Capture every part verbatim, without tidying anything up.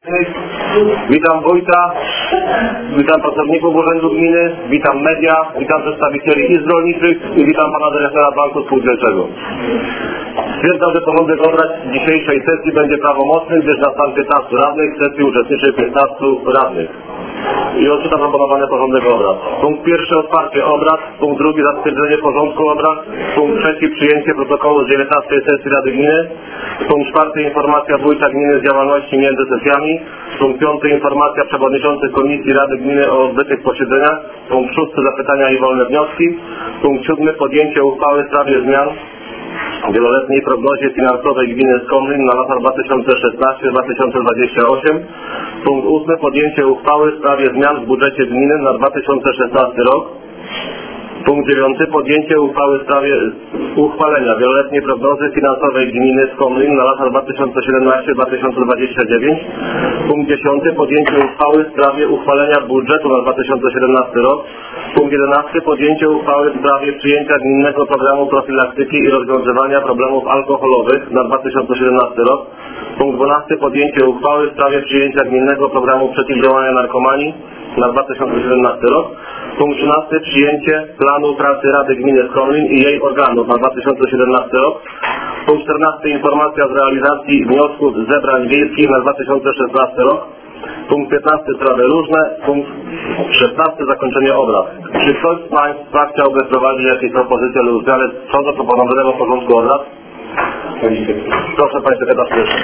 Witam wójta, witam pracowników Urzędu Gminy, witam media, witam przedstawicieli izb rolniczych i witam pana dyrektora Banku Spółdzielczego. Stwierdzam, że porządek obrad dzisiejszej sesji będzie prawomocny, gdyż na stan piętnastu radnych w sesji uczestniczy piętnastu radnych. I odczytam proponowany porządek obrad. Punkt pierwszy otwarcie obrad, punkt drugi zatwierdzenie porządku obrad, punkt trzeci przyjęcie protokołu z dziewiętnastej sesji Rady Gminy, punkt czwarty informacja wójta gminy z działalności między sesjami, punkt piąty informacja przewodniczących komisji Rady Gminy o odbytych posiedzeniach, punkt szósty zapytania i wolne wnioski, punkt siódmy podjęcie uchwały w sprawie zmian w wieloletniej prognozie finansowej gminy Skomlin na lata dwa tysiące szesnasty do dwa tysiące dwudziestego ósmego. Punkt ósmy podjęcie uchwały w sprawie zmian w budżecie gminy na dwa tysiące szesnasty rok. Punkt dziewiąty podjęcie uchwały w sprawie uchwalenia wieloletniej prognozy finansowej gminy Skomlin na lata dwa tysiące siedemnasty do dwa tysiące dwudziestego dziewiątego. Punkt dziesiąty podjęcie uchwały w sprawie uchwalenia budżetu na dwa tysiące siedemnasty rok. Punkt jedenasty podjęcie uchwały w sprawie przyjęcia gminnego programu profilaktyki i rozwiązywania problemów alkoholowych na dwa tysiące siedemnasty rok. Punkt dwunasty podjęcie uchwały w sprawie przyjęcia gminnego programu przeciwdziałania narkomanii na dwa tysiące siedemnasty rok. Punkt trzynasty przyjęcie planu pracy Rady Gminy Skomlin i jej organów na dwa tysiące siedemnasty rok. Punkt czternasty informacja z realizacji wniosków z zebrań wiejskich na dwa tysiące szesnasty rok. Punkt piętnasty sprawy różne. Punkt szesnasty zakończenie obrad. Czy ktoś z Państwa chciałby wprowadzić jakieś propozycje lub zmiany co do proponowanego porządku obrad? Proszę Państwa, sekretarz pierwszy.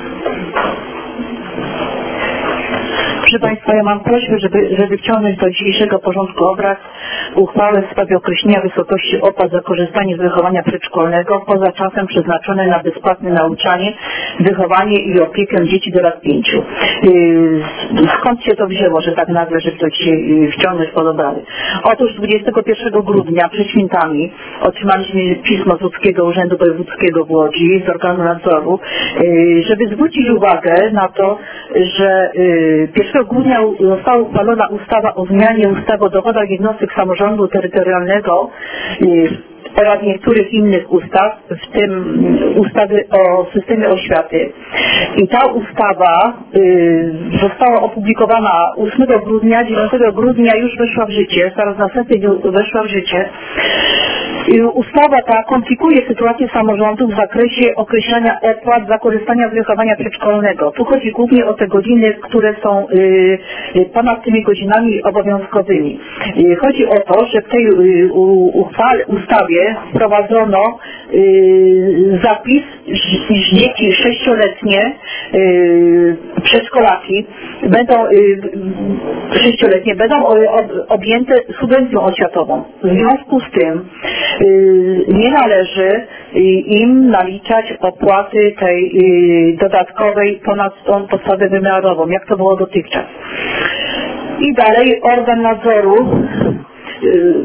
Proszę Państwa, ja mam prośbę, żeby, żeby wciągnąć do dzisiejszego porządku obrad uchwałę w sprawie określenia wysokości opłat za korzystanie z wychowania przedszkolnego poza czasem przeznaczonym na bezpłatne nauczanie, wychowanie i opiekę dzieci do lat pięciu. Skąd się to wzięło, że tak nagle, żeby to dzisiaj wciągnąć pod obrady? Otóż dwudziestego pierwszego grudnia przed świętami otrzymaliśmy pismo z Łódzkiego Urzędu Wojewódzkiego w Łodzi z organu nadzoru, żeby zwrócić uwagę na to, że pierwszego grudnia została uchwalona ustawa o zmianie ustawy o dochodach jednostek samorządu terytorialnego oraz niektórych innych ustaw, w tym ustawy o systemie oświaty. I ta ustawa y, została opublikowana ósmego grudnia, dziewiątego grudnia już weszła w życie, zaraz następnie weszła w życie. Y, ustawa ta komplikuje sytuację samorządów w zakresie określania opłat za korzystanie z wychowania przedszkolnego. Tu chodzi głównie o te godziny, które są y, y, ponad tymi godzinami obowiązkowymi. Y, chodzi o to, że w tej y, uchwale, ustawie wprowadzono y, zapis, iż dzieci sześcioletnie, y, przedszkolaki będą y, sześcioletnie będą objęte subwencją oświatową. W związku z tym y, nie należy y, im naliczać opłaty tej y, dodatkowej ponad tą podstawę wymiarową, jak to było dotychczas. I dalej organ nadzoru y,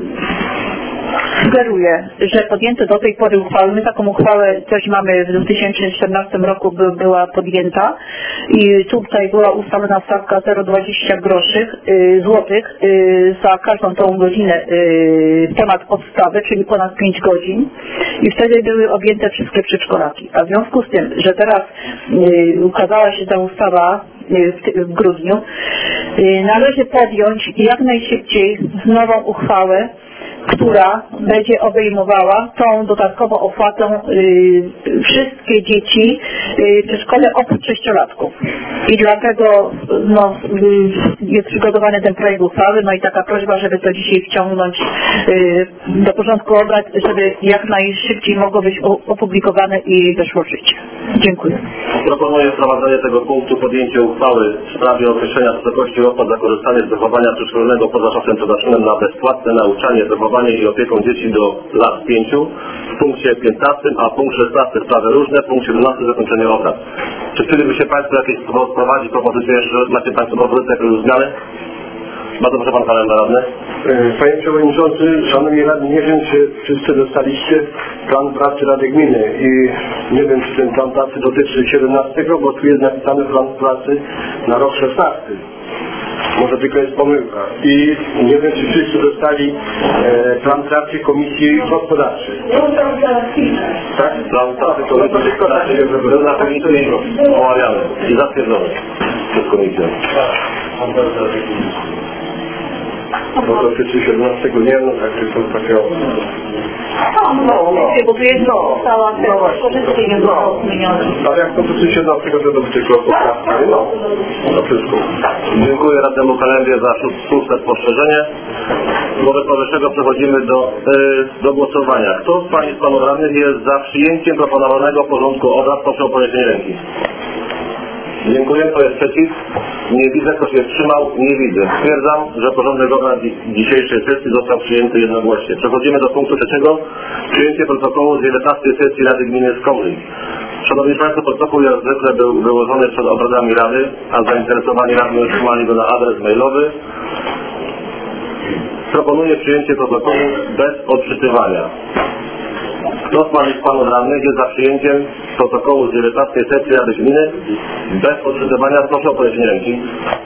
sugeruje, że podjęte do tej pory uchwały, my taką uchwałę coś mamy w dwa tysiące czternastym roku by, była podjęta i tutaj była ustalona stawka zero przecinek dwadzieścia groszy y, złotych y, za każdą tą godzinę y, ponad podstawę, czyli ponad pięć godzin i wtedy były objęte wszystkie przedszkolaki. A w związku z tym, że teraz y, ukazała się ta ustawa y, w, w grudniu, y, należy podjąć jak najszybciej nową uchwałę, która będzie obejmowała tą dodatkową opłatą y, wszystkie dzieci y, w szkole oprócz sześciolatków. I dlatego no, y, jest przygotowany ten projekt uchwały, no i taka prośba, żeby to dzisiaj wciągnąć y, do porządku obrad, żeby jak najszybciej mogło być opublikowane i weszło w życie. Dziękuję. Proponuję wprowadzenie tego punktu, podjęcie uchwały w sprawie określenia wysokości opłat za korzystanie z wychowania przedszkolnego poza czasem przeznaczonym na bezpłatne nauczanie, wychowanie i opieką dzieci do lat pięciu w punkcie piętnastym, a punkt szesnasty sprawy różne, punkt siedemnasty zakończenie obrad. Czy chcieliby się Państwo jakieś wprowadzić propozycje, jeszcze macie Państwo propozycje jakieś zmiany? Bardzo proszę Pan Kalendarz Radny. Panie Przewodniczący, Szanowni Radni, nie wiem, czy wszyscy dostaliście plan pracy Rady Gminy i nie wiem, czy ten plan pracy dotyczy siedemnastego, bo tu jest napisany plan pracy na rok szesnasty. Może tylko jest pomyłka. I nie wiem, czy wszyscy dostali e, plan pracy Komisji Gospodarczej. Tak? Plan pracy Komisji Gospodarczej był na komisji omawiany i zatwierdzony. przez komisję. Bo to dotyczy siedemnastego nie, no tak tylko takiego... No, no, no, bo tu jest cała korzystnie nie było zmienione. Ale jak to dotyczy siedemnastego, to dotyczy tylko poprawka, no, to wszystko. Dziękuję radnemu Kalendzie za słuszne spostrzeżenie. Wobec powyższego przechodzimy do, yy, do głosowania. Kto z Pani z Panów Radnych jest za przyjęciem proponowanego porządku obrad? Proszę o podniesienie ręki. Dziękuję. Kto jest przeciw? Nie widzę. Kto się wstrzymał? Nie widzę. Stwierdzam, że porządek obrad dzisiejszej sesji został przyjęty jednogłośnie. Przechodzimy do punktu trzeciego. Przyjęcie protokołu z dziewiętnastej sesji Rady Gminy Skomlin. Szanowni Państwo, protokół jak zwykle był wyłożony przed obradami Rady, a zainteresowani radni otrzymali go na adres mailowy. Proponuję przyjęcie protokołu bez odczytywania. Kto z Pani z Panów Radnych jest za przyjęciem protokołu z dziewiętnastej sesji Rady Gminy bez odczytywania? Proszę o podniesienie ręki.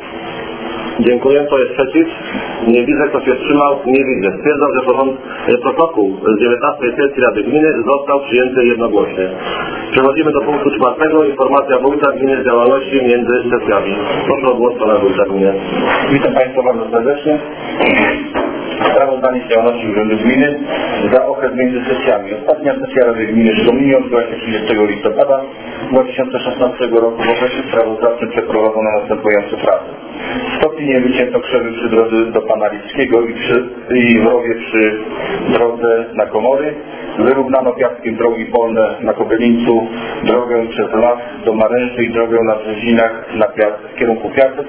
Dziękuję. Kto jest przeciw? Nie widzę. Kto się wstrzymał? Nie widzę. Stwierdzam, że porząd... protokół z dziewiętnastej sesji Rady Gminy został przyjęty jednogłośnie. Przechodzimy do punktu czwartego. Informacja wójta gminy z działalności między sesjami. Proszę o głos Pana wójta gminy. Witam Państwa bardzo serdecznie. Sprawozdanie z działalności Urzędu Gminy za okres między sesjami. Ostatnia sesja Rady Gminy Szkominie odbyła się trzydziestego listopada dwa tysiące szesnastego roku. W okresie sprawozdawczym przeprowadzono następujące prace. W Stopinie wycięto krzewy przy drodze do Pana Lipskiego i, przy, i w rowie przy drodze na Komory. Wyrównano piaskiem drogi polne na Kobelińcu, drogę przez las do Maręży i drogę na Brzezinach na Piast, w kierunku Piasek.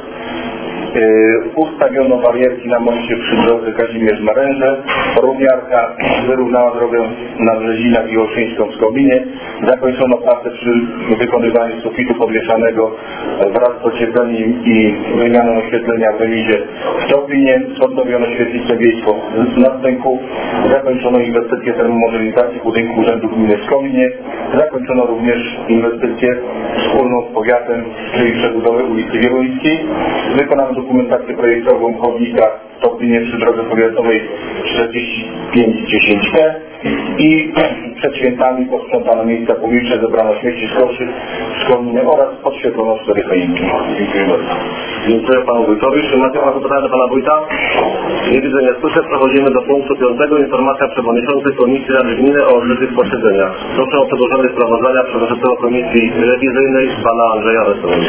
Yy, ustawiono barierki na moście przy drodze Kazimierz-Maręże. Równiarka wyrównała drogę na Brzezinach i Olszyńską w Skobinie. Zakończono pracę przy wykonywaniu sufitu podwieszanego wraz z ociepleniem i wymianą oświetlenia w remizie w Stopinie. Odnowiono świetlicę wiejską na Stęku. Zakończono inwestycję termomodernizacji budynku Urzędu Gminy w Skobinie. Zakończono również inwestycję wspólną z powiatem, czyli przebudowę ulicy Wieluńskiej. Wykonano dokumentację projektową chodnika w Stopinie przy drodze powiatowej czterdzieści pięć dziesięć T i przed świętami posprzątano miejsca publiczne, zebrano śmieci z koszy w Szkolninie oraz podświetlono cztery choinki. Dziękuję bardzo. Dziękuję Panu Wójtowi. Czy macie Państwo pytania do Pana Wójta? Nie widzę, nie słyszę. Przechodzimy do punktu piątego. Informacja przewodniczącej Komisji Rady Gminy o odbytych posiedzeniach. Proszę o przedłożenie sprawozdania przewodniczącego Komisji Rewizyjnej Pana Andrzeja Wesołego.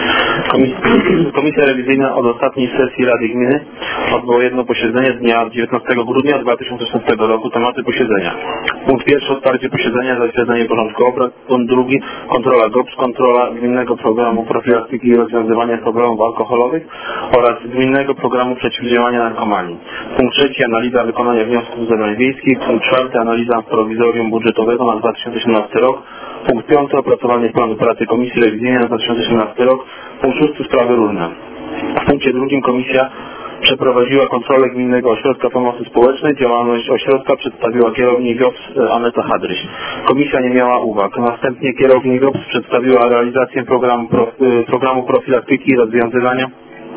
Komisja Rewizyjna od ostatniej sesji Rady Gminy odbyło jedno posiedzenie z dnia dziewiętnastego grudnia dwa tysiące szesnastego roku. Tematy posiedzenia. Punkt pierwszy, otwarcie posiedzenia, zatwierdzenie porządku obrad. Punkt drugi, kontrola G O P S, kontrola Gminnego Programu Profilaktyki i Rozwiązywania Problemów Alkoholowych oraz Gminnego Programu Przeciwdziałania Narkomanii. Punkt trzeci, analiza wykonania wniosków z zebrań wiejskich. Punkt czwarty, analiza prowizorium budżetowego na dwa tysiące siedemnasty rok. Punkt piąty, opracowanie planu pracy Komisji Rewizyjnej na dwa tysiące siedemnasty rok. Punkt szósty, sprawy różne. W punkcie drugim komisja przeprowadziła kontrolę Gminnego Ośrodka Pomocy Społecznej. Działalność ośrodka przedstawiła kierownik G O P S Aneta Hadryś. Komisja nie miała uwag. Następnie kierownik G O P S przedstawiła realizację programu, pro, programu profilaktyki i rozwiązywania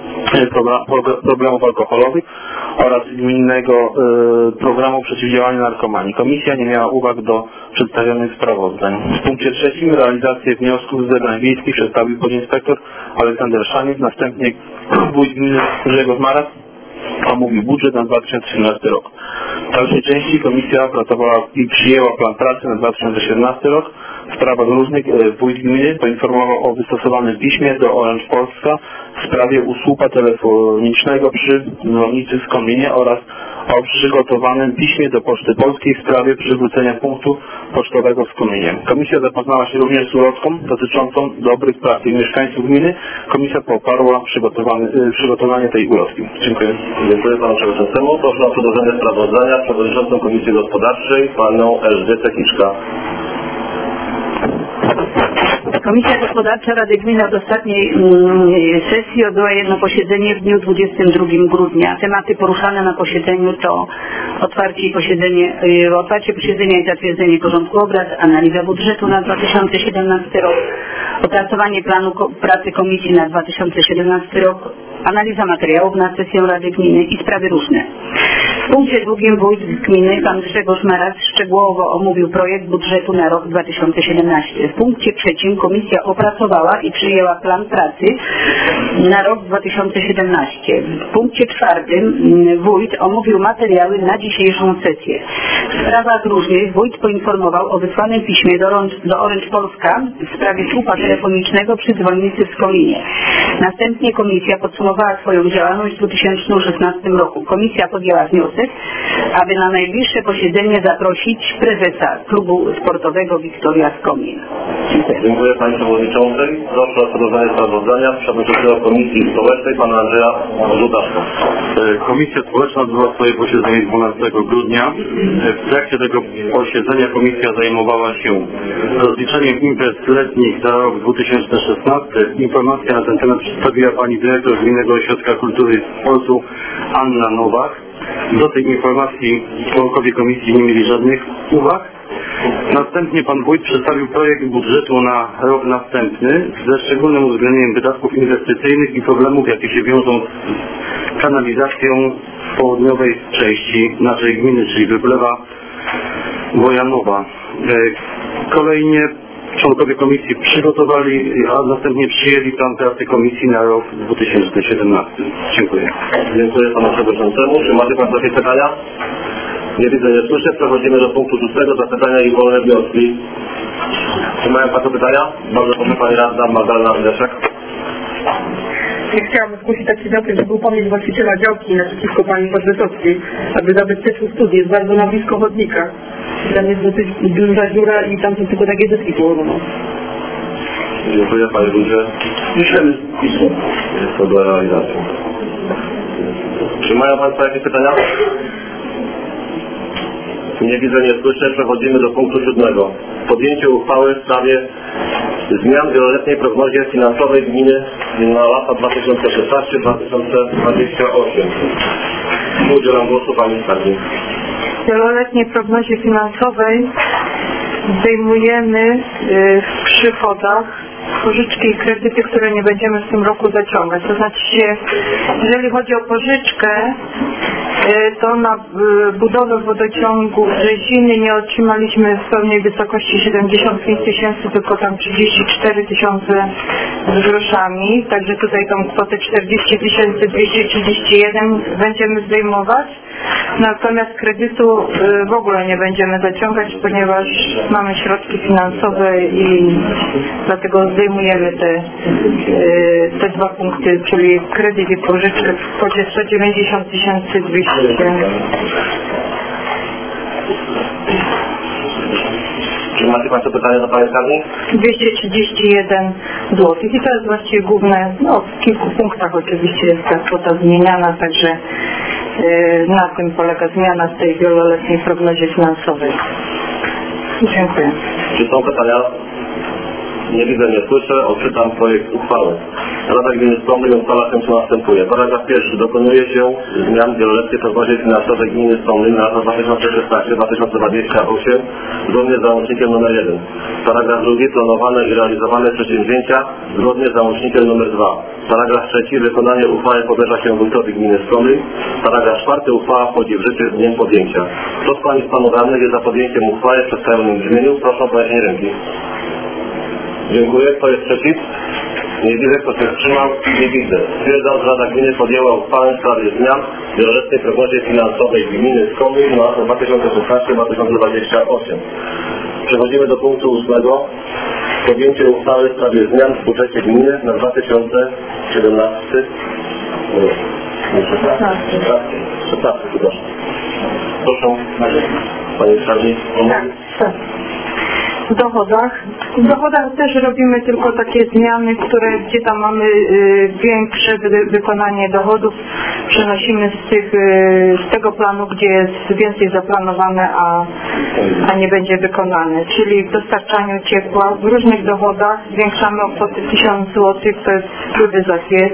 problemów alkoholowych oraz gminnego y, programu przeciwdziałania narkomanii. Komisja nie miała uwag do przedstawionych sprawozdań. W punkcie trzecim realizację wniosków z zebrań wiejskich przedstawił podinspektor Aleksander Szaniec. Następnie wójt gminy Grzegorz Maras omówił budżet na dwa tysiące siedemnasty rok. W dalszej części komisja opracowała i przyjęła plan pracy na dwa tysiące siedemnasty rok. W sprawach różnych wójt gminy poinformował o wystosowanym piśmie do Orange Polska w sprawie usłupa telefonicznego przy dzwonnicy w Skominie oraz o przygotowanym piśmie do Poczty Polskiej w sprawie przywrócenia punktu pocztowego w Skominie. Komisja zapoznała się również z ulotką dotyczącą dobrych praktyk mieszkańców gminy. Komisja poparła przygotowanie tej ulotki. Dziękuję. Dziękuję Panu Przewodniczącemu. Proszę o przedłożenie sprawozdania Przewodniczącą Komisji Gospodarczej Panią Elżbietę Kiszka. Komisja Gospodarcza Rady Gminy od ostatniej mm, sesji odbyła jedno posiedzenie w dniu dwudziestego drugiego grudnia. Tematy poruszane na posiedzeniu to otwarcie, i posiedzenie, y, otwarcie posiedzenia i zatwierdzenie porządku obrad, analiza budżetu na dwa tysiące siedemnasty rok, opracowanie planu ko pracy komisji na dwa tysiące siedemnasty rok, analiza materiałów na sesję Rady Gminy i sprawy różne. W punkcie drugim wójt gminy pan Grzegorz Meras szczegółowo omówił projekt budżetu na rok dwa tysiące siedemnasty. W punkcie trzecim komisja opracowała i przyjęła plan pracy na rok dwa tysiące siedemnasty. W punkcie czwartym wójt omówił materiały na dzisiejszą sesję. W sprawach różnych wójt poinformował o wysłanym piśmie do, do Orange Polska w sprawie słupa telefonicznego przy dzwonnicy w Skolinie. Następnie komisja podsumowała swoją działalność w dwa tysiące szesnastym roku. Komisja podjęła wniosek, aby na najbliższe posiedzenie zaprosić prezesa klubu sportowego Wiktoria Skomin. Dziękuję. Dziękuję Pani Przewodniczącej. Proszę o przedłożenie sprawozdania przewodniczącego Komisji Społecznej Pana Andrzeja Żudaszka. Komisja Społeczna odbyła swoje posiedzenie dwunastego grudnia. W trakcie tego posiedzenia komisja zajmowała się rozliczeniem imprez letnich za rok dwa tysiące szesnasty. Informacja na ten temat przedstawiła Pani Dyrektor Gminnego Ośrodka Kultury i Sportu Anna Nowak. Do tej informacji członkowie komisji nie mieli żadnych uwag. Następnie pan wójt przedstawił projekt budżetu na rok następny ze szczególnym uwzględnieniem wydatków inwestycyjnych i problemów, jakie się wiążą z kanalizacją w południowej części naszej gminy, czyli Wyblewa Wojanowa. Kolejnie członkowie komisji przygotowali, a następnie przyjęli plan pracy komisji na rok dwa tysiące siedemnasty. Dziękuję. Dziękuję Panu Przewodniczącemu. Czy macie Państwo jakieś pytania? Nie widzę, nie słyszę. Przechodzimy do punktu szóstego. Zapytania i wolne wnioski. Czy mają Państwo pytania? Bardzo proszę Pani Radna Magdalena Andrzeszek. Ja chciałam zgłosić taki wniosek, żeby upomnieć właściciela działki naprzeciwko Pani Podwysockiej, aby zabezpieczył studię. Jest bardzo na blisko chodnika. Tam jest dosyć duża dziura i tam są tylko takie deski położone. Dziękuję Panie Wójcie. Piszemy pismo. Jest to do realizacji. Czy mają Państwo jakieś pytania? Nie widzę, nie słyszę. Przechodzimy do punktu siódmego. Podjęcie uchwały w sprawie zmian w wieloletniej prognozie finansowej gminy na lata dwa tysiące szesnasty do dwa tysiące dwudziestego ósmego. Udzielam głosu Pani Skarbnik. W wieloletniej prognozie finansowej zdejmujemy w przychodach pożyczki i kredyty, które nie będziemy w tym roku zaciągać. To znaczy, jeżeli chodzi o pożyczkę, to na budowę wodociągu Brzeziny nie otrzymaliśmy w pełnej wysokości siedemdziesiąt pięć tysięcy, tylko tam trzydzieści cztery tysiące z groszami. Także tutaj tą kwotę czterdzieści tysięcy dwieście trzydzieści jeden będziemy zdejmować. Natomiast kredytu w ogóle nie będziemy zaciągać, ponieważ mamy środki finansowe i dlatego zdejmujemy te, te dwa punkty, czyli kredyt i pożyczkę w kwocie sto dziewięćdziesiąt tysięcy dwieście. Czy macie Państwo pytania do Pani Skarbnik? dwieście trzydzieści jeden złotych i to jest właściwie główne, no w kilku punktach oczywiście jest ta kwota zmieniana, także yy, na tym polega zmiana w tej wieloletniej prognozie finansowej. Dziękuję. Czy są pytania? Nie widzę, nie słyszę. Odczytam projekt uchwały. Rada Gminy Stomny uchwala się, co następuje. Paragraf pierwszy. Dokonuje się zmian w wieloletniej prognozie finansowej Gminy Stomny na lata dwa tysiące szesnasty do dwa tysiące dwudziestego ósmego zgodnie z załącznikiem numer jeden. Paragraf drugi. Planowane i realizowane przedsięwzięcia zgodnie z załącznikiem numer dwa. Paragraf trzeci. Wykonanie uchwały powierza się wójtowi Gminy Stomny. Paragraf czwarty. Uchwała wchodzi w życie z dniem podjęcia. Kto z Pani Panów Radnych jest za podjęciem uchwały w przedstawionym brzmieniu? Proszę o podniesienie ręki. Dziękuję. Kto jest przeciw? Nie widzę. Kto się wstrzymał? Nie widzę. Stwierdzam, że Rada Gminy podjęła uchwałę w sprawie zmian w wieloletniej prognozie finansowej Gminy Skomin na lata dwa tysiące szesnasty do dwa tysiące dwudziestego ósmego. Przechodzimy do punktu ósmego. Podjęcie uchwały w sprawie zmian w budżecie gminy na dwa tysiące siedemnasty rok. szesnasty. szesnasty, przepraszam. Proszę, Panie Skarbnik. Tak. W dochodach. W dochodach też robimy tylko takie zmiany, które gdzie tam mamy y, większe wy, wykonanie dochodów, przenosimy z, tych, y, z tego planu, gdzie jest więcej zaplanowane, a, a nie będzie wykonane. Czyli w dostarczaniu ciepła w różnych dochodach zwiększamy o kwotę tysiąc złotych, to jest wpływy za piec.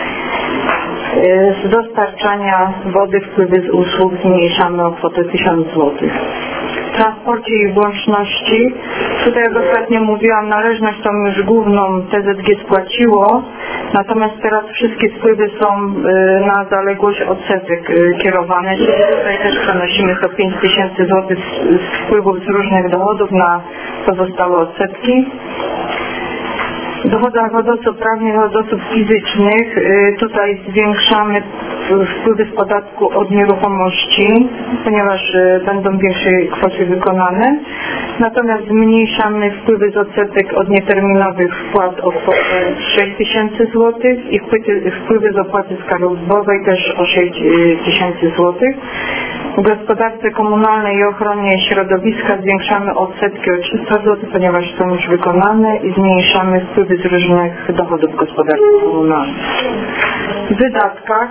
Z dostarczania wody, wpływy z usług zmniejszamy o kwotę tysiąc złotych. transporcie i włączności. Tutaj jak ostatnio mówiłam, należność tą już główną T Z G spłaciło, natomiast teraz wszystkie wpływy są na zaległość odsetek kierowane, czyli tutaj też przenosimy to pięć tysięcy złotych z wpływów z różnych dowodów na pozostałe odsetki. W dochodach od osób prawnych, od osób fizycznych tutaj zwiększamy wpływy z podatku od nieruchomości, ponieważ będą większe kwoty wykonane. Natomiast zmniejszamy wpływy z odsetek od nieterminowych wpłat o kwotę sześć tysięcy złotych i wpływy z opłaty skarbowej też o sześć tysięcy złotych. W gospodarce komunalnej i ochronie środowiska zwiększamy odsetki o trzysta złotych, ponieważ są już wykonane i zmniejszamy wpływy z różnych dochodów gospodarki komunalnej. W wydatkach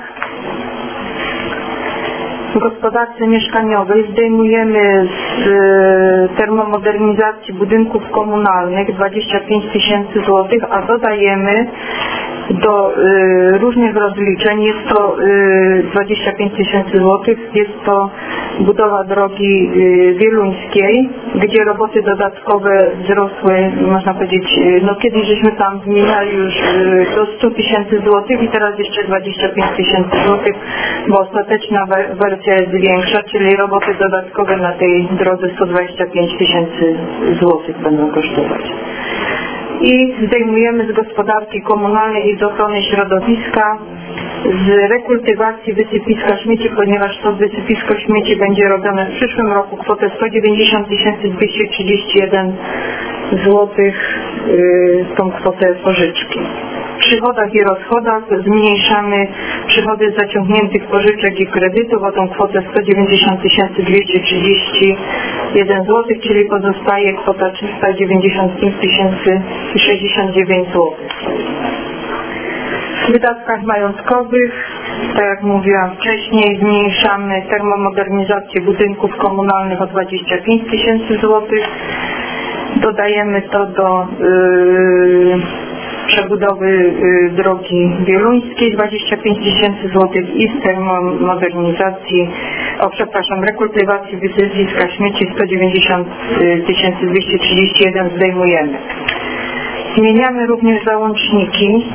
w gospodarce mieszkaniowej zdejmujemy z e, termomodernizacji budynków komunalnych dwadzieścia pięć tysięcy złotych, a dodajemy do y, różnych rozliczeń, jest to y, dwadzieścia pięć tysięcy złotych, jest to budowa drogi y, wieluńskiej, gdzie roboty dodatkowe wzrosły, można powiedzieć, y, no kiedyś żeśmy tam zmieniali już y, do stu tysięcy złotych i teraz jeszcze dwadzieścia pięć tysięcy złotych, bo ostateczna wersja jest większa, czyli roboty dodatkowe na tej drodze sto dwadzieścia pięć tysięcy złotych będą kosztować. I zdejmujemy z gospodarki komunalnej i z ochrony środowiska, z rekultywacji wysypiska śmieci, ponieważ to wysypisko śmieci będzie robione w przyszłym roku, kwotę sto dziewięćdziesiąt tysięcy dwieście trzydzieści jeden złotych, yy, tą kwotę pożyczki. W przychodach i rozchodach zmniejszamy przychody z zaciągniętych pożyczek i kredytów o tą kwotę sto dziewięćdziesiąt tysięcy dwieście trzydzieści jeden złotych, czyli pozostaje kwota trzysta dziewięćdziesiąt pięć tysięcy sześćdziesiąt dziewięć złotych. W wydatkach majątkowych, tak jak mówiłam wcześniej, zmniejszamy termomodernizację budynków komunalnych o dwadzieścia pięć tysięcy złotych. Dodajemy to do yy, przebudowy y, drogi wieluńskiej dwadzieścia pięć tysięcy złotych i z termomodernizacji, o przepraszam, rekultywacji wysypiska śmieci sto dziewięćdziesiąt tysięcy dwieście trzydzieści jeden zdejmujemy. Zmieniamy również załączniki.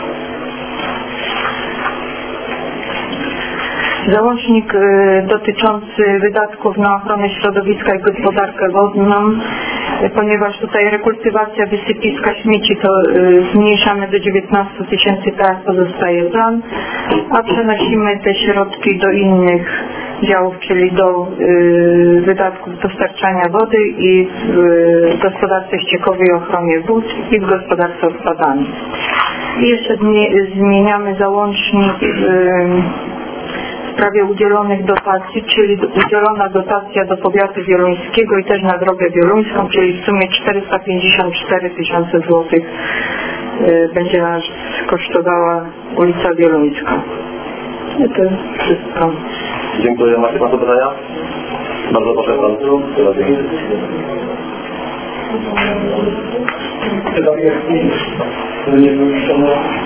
Załącznik y, dotyczący wydatków na ochronę środowiska i gospodarkę wodną, y, ponieważ tutaj rekultywacja wysypiska śmieci to y, zmniejszamy do dziewiętnastu tysięcy, tak pozostaje plan, a przenosimy te środki do innych działów, czyli do y, wydatków dostarczania wody i w y, gospodarce ściekowej i ochronie wód i w gospodarce odpadami. I jeszcze zmieniamy załącznik y, w sprawie udzielonych dotacji, czyli udzielona dotacja do powiatu wieluńskiego i też na drogę wieluńską, czyli w sumie czterysta pięćdziesiąt cztery tysiące złotych y, będzie nas kosztowała ulica Wieluńska. I to wszystko. Dziękuję. Macie Pan do pytania? Bardzo proszę Pan. Chyba jest nie wyliczono.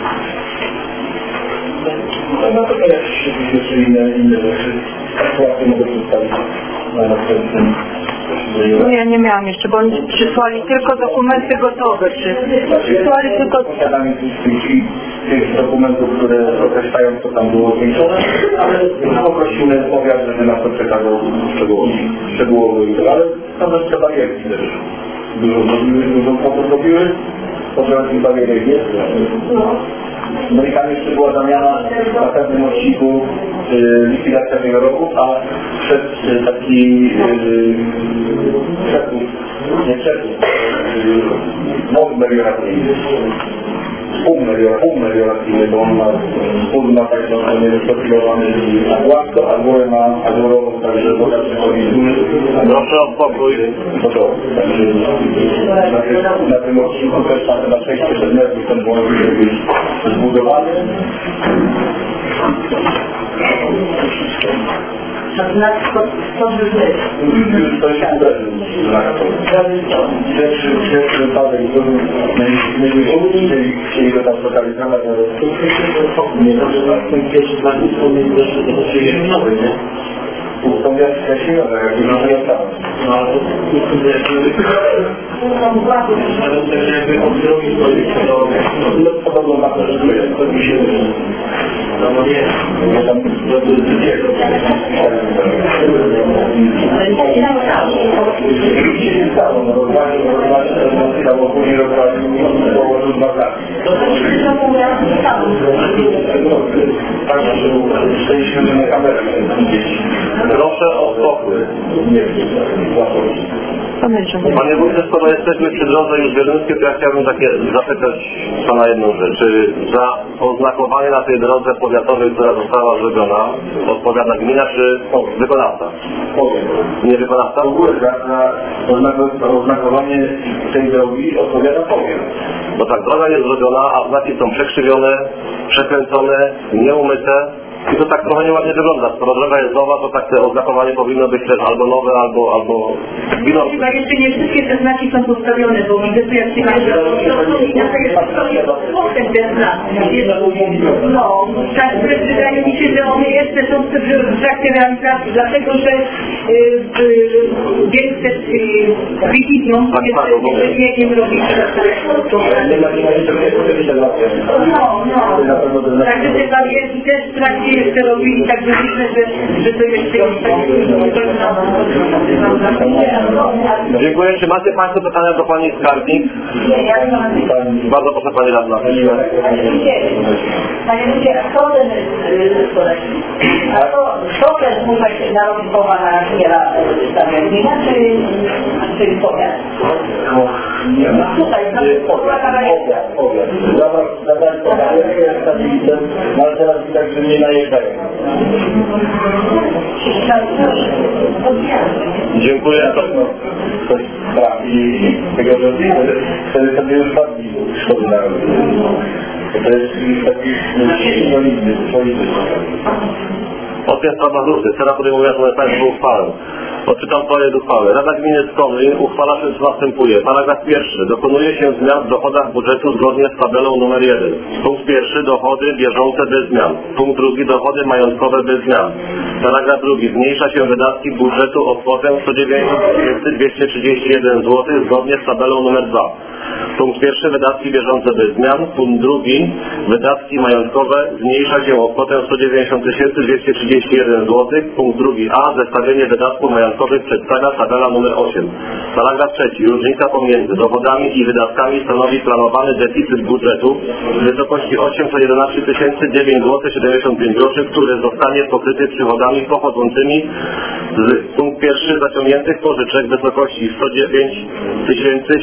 No to też jeszcze inne, inne rzeczy. Aktualnie mogę przedstawić na następnym. No ja nie miałam jeszcze, bo oni przysłali tylko dokumenty gotowe. Czy przysłali tylko... Posiadamy tych dokumentów, które określają, co tam było zwiększone, ale poprosimy powiat, żeby nas to przekazał szczegółowo. Ale to też trzeba wielki też. Dużo zrobiły, dużo kwotę zrobiły, potrzeba tym barierek jest. No i tam jeszcze była zamiana na pewnym odcinku y, likwidacja wielorodów, a przez y, taki y, przepływ, nie przepływ, y, nowy melioracyjny, półmelioracyjny, bo on ma spód ma tak zwany profilowany gładko, a górę ma agurową, także woda przechodzi duży. Proszę o spokój. Także na, na tym odcinku też na, na sześć siedem metrów ten błąd może być zbudowany. Już to się uderzy. Pierwszy wypadek myśmy chcieli go tam lokalizować, ale nie to, że ten pierwszy dwa dni wspomnieli też nowy, nie? Ustawiać kreślone, jak już nie zostało. No ale to jakby odrobić to No to wygląda to, że to jest to mi się no nie, nie tam do drugiego. Ale nie się nie stało, no rozwalił, rozwalił, rozwalił, później rozwalił, położył dwa lata. Tak, że przejdziemy na kamerę gdzieś. Proszę o spokój. Nie wiem, Panie wójcie, skoro jesteśmy przy drodze już wieluńskiej, to ja chciałbym takie zapytać Pana jedną rzecz. Czy za oznakowanie na tej drodze powiatowej, która została zrobiona, odpowiada gmina czy wykonawca? powiem. Nie wykonawca? W ogóle za, za oznakowanie tej drogi odpowiada powiem. Bo tak, droga jest zrobiona, a znaki są przekrzywione, przekręcone, nieumyte. I to tak trochę nieładnie wygląda. Skoro droga jest nowa, to tak te oznakowanie powinno być też albo nowe, albo... albo... Chyba jeszcze nie wszystkie te znaki są postawione, bo widzę tu jak się nie potem ten znak. No, tak, wydaje mi się, że one jeszcze są w trakcie realizacji, dlatego że więcej wigidium jeszcze nie wiem robić. Nie ma nie ma jeszcze nie ma No, no. Także te barierki też w trakcie jeszcze robili, tak myślę, że, że to jeszcze jest tak. Dziękuję. Czy macie Państwo pytania do Pani Skarbnik? Bardzo proszę Pani Radna. Panie Ludzie, kto ten a to kto ten muszek narodowa na chwilę stawia gmina, czy czy powiat? Tutaj, na powiat. Zadać powiat, jest satelitę, ale teraz widać, że nie najeżdżają. Dziękuję. Tak, i tego, że wtedy sobie już bardziej szkody narodowe. To jest taki solidny, solidny. Od jest sprawa różny. Teraz podejmuję Państwu uchwałę. Odczytam projekt uchwały. Rada Gminy Skomlin uchwala się, co następuje. Paragraf pierwszy. Dokonuje się zmian w dochodach budżetu zgodnie z tabelą numer jeden. Punkt pierwszy. Dochody bieżące bez zmian. Punkt drugi. Dochody majątkowe bez zmian. Paragraf drugi. Zmniejsza się wydatki budżetu o kwotę sto dziewięćdziesiąt tysięcy dwieście trzydzieści jeden złotych zgodnie z tabelą numer dwa. Punkt pierwszy. Wydatki bieżące bez zmian. Punkt drugi. Wydatki majątkowe zmniejsza się o kwotę sto dziewięćdziesiąt tysięcy dwieście trzydzieści jeden złotych. Punkt drugi. A. Zestawienie wydatków majątkowych przedstawia tabela numer osiem. Paragraf trzeci. Różnica pomiędzy dochodami i wydatkami stanowi planowany deficyt budżetu w wysokości osiemset jedenaście tysięcy dziewięć złotych siedemdziesiąt pięć groszy, który zostanie pokryty przychodami pochodzącymi z punkt pierwszy zaciągniętych pożyczek w wysokości sto dziewięć tysięcy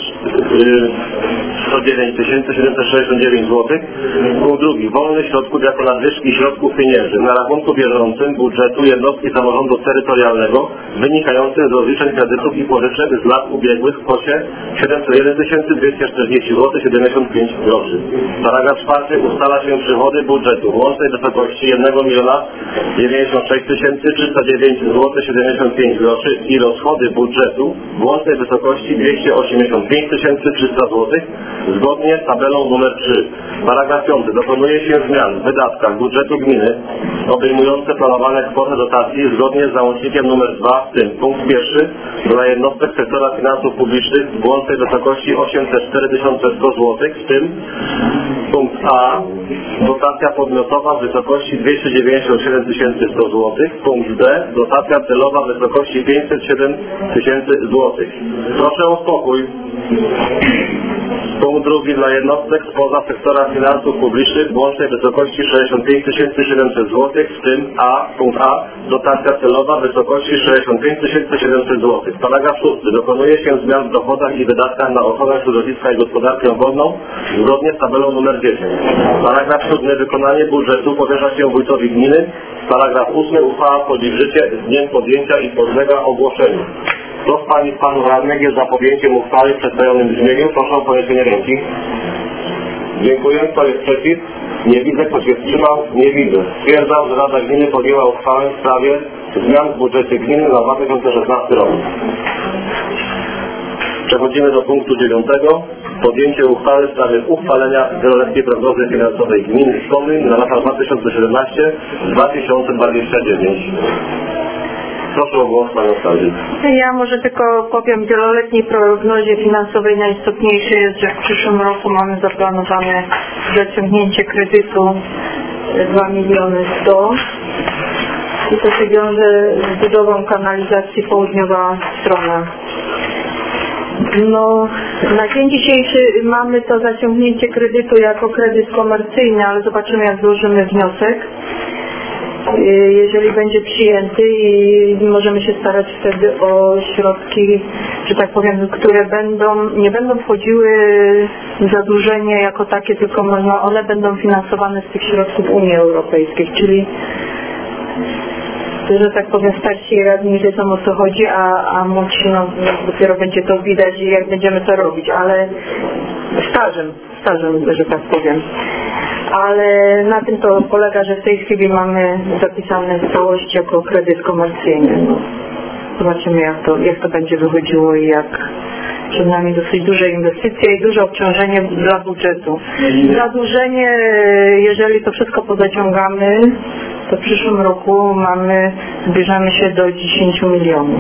siedemset sześćdziesiąt dziewięć złotych. Punkt drugi. Wolny środków jako nadwyżki środków pieniężnych na rachunku bieżącym budżetu jednostki samorządu terytorialnego wynikających z rozliczeń kredytów i pożyczek z lat ubiegłych w kwocie siedemset jeden tysięcy dwieście czterdzieści złotych siedemdziesiąt pięć groszy. Paragraf czwarty. Ustala się przychody budżetu w łącznej wysokości jeden milion dziewięćdziesiąt sześć tysięcy trzysta dziewięć złotych siedemdziesiąt pięć groszy i rozchody budżetu w łącznej wysokości dwieście osiemdziesiąt pięć tysięcy trzysta złotych zgodnie z tabelą numer trzy. Paragraf piąty. Dokonuje się zmian w wydatkach budżetu gminy obejmujące planowane kwoty dotacji zgodnie z załącznikiem numer dwa, w tym punkt pierwszy dla jednostek sektora finansów publicznych w łącznej wysokości osiemset cztery tysiące sto złotych, w tym punkt A dotacja podmiotowa w wysokości dwieście dziewięćdziesiąt siedem tysięcy sto złotych, punkt B dotacja celowa w wysokości pięćset siedem tysięcy złotych. Proszę o spokój. Punkt drugi dla jednostek spoza sektora finansów publicznych w łącznej wysokości sześćdziesiąt pięć tysięcy siedemset złotych, w tym A, punkt A, dotacja celowa w wysokości sześćdziesiąt pięć tysięcy siedemset złotych. Paragraf szósty. Dokonuje się zmian w dochodach i wydatkach na ochronę środowiska i gospodarkę wodną zgodnie z tabelą numer dziesięć. Paragraf siódmy. Wykonanie budżetu powierza się wójtowi gminy. Paragraf ósmy. Uchwała wchodzi w życie z dniem podjęcia i podlega ogłoszeniu. Kto z Pani z Panów Radnych jest za podjęciem uchwały w przedstawionym brzmieniu? Proszę o podniesienie ręki. Dziękuję. Kto jest przeciw? Nie widzę. Kto się wstrzymał? Nie widzę. Stwierdzam, że Rada Gminy podjęła uchwałę w sprawie zmian w budżecie gminy na dwa tysiące szesnasty rok. Przechodzimy do punktu dziewiątego. Podjęcie uchwały w sprawie uchwalenia wieloletniej prognozy finansowej gminy Skomlin na lata dwa tysiące siedemnasty do dwa tysiące dwudziestego dziewiątego. Proszę o głos Panią Starzy. Ja może tylko powiem, w wieloletniej prognozie finansowej najistotniejsze jest, że w przyszłym roku mamy zaplanowane zaciągnięcie kredytu dwa miliony sto i to się wiąże z budową kanalizacji południowa strona. No, na dzień dzisiejszy mamy to zaciągnięcie kredytu jako kredyt komercyjny, ale zobaczymy, jak złożymy wniosek. Jeżeli będzie przyjęty i możemy się starać wtedy o środki, że tak powiem, które będą, nie będą wchodziły w zadłużenie jako takie, tylko można, one będą finansowane z tych środków Unii Europejskiej, czyli że tak powiem starsi radni wiedzą, o co chodzi, a, a młodsi no, dopiero będzie to widać, jak będziemy to robić, ale stażem, stażem, że tak powiem. Ale na tym to polega, że w tej chwili mamy zapisane w całości jako kredyt komercyjny. No, zobaczymy, jak to, jak to będzie wychodziło i jak przed nami dosyć duże inwestycje i duże obciążenie dla budżetu. Zadłużenie, jeżeli to wszystko pozaciągamy, to w przyszłym roku mamy, zbliżamy się do dziesięciu milionów.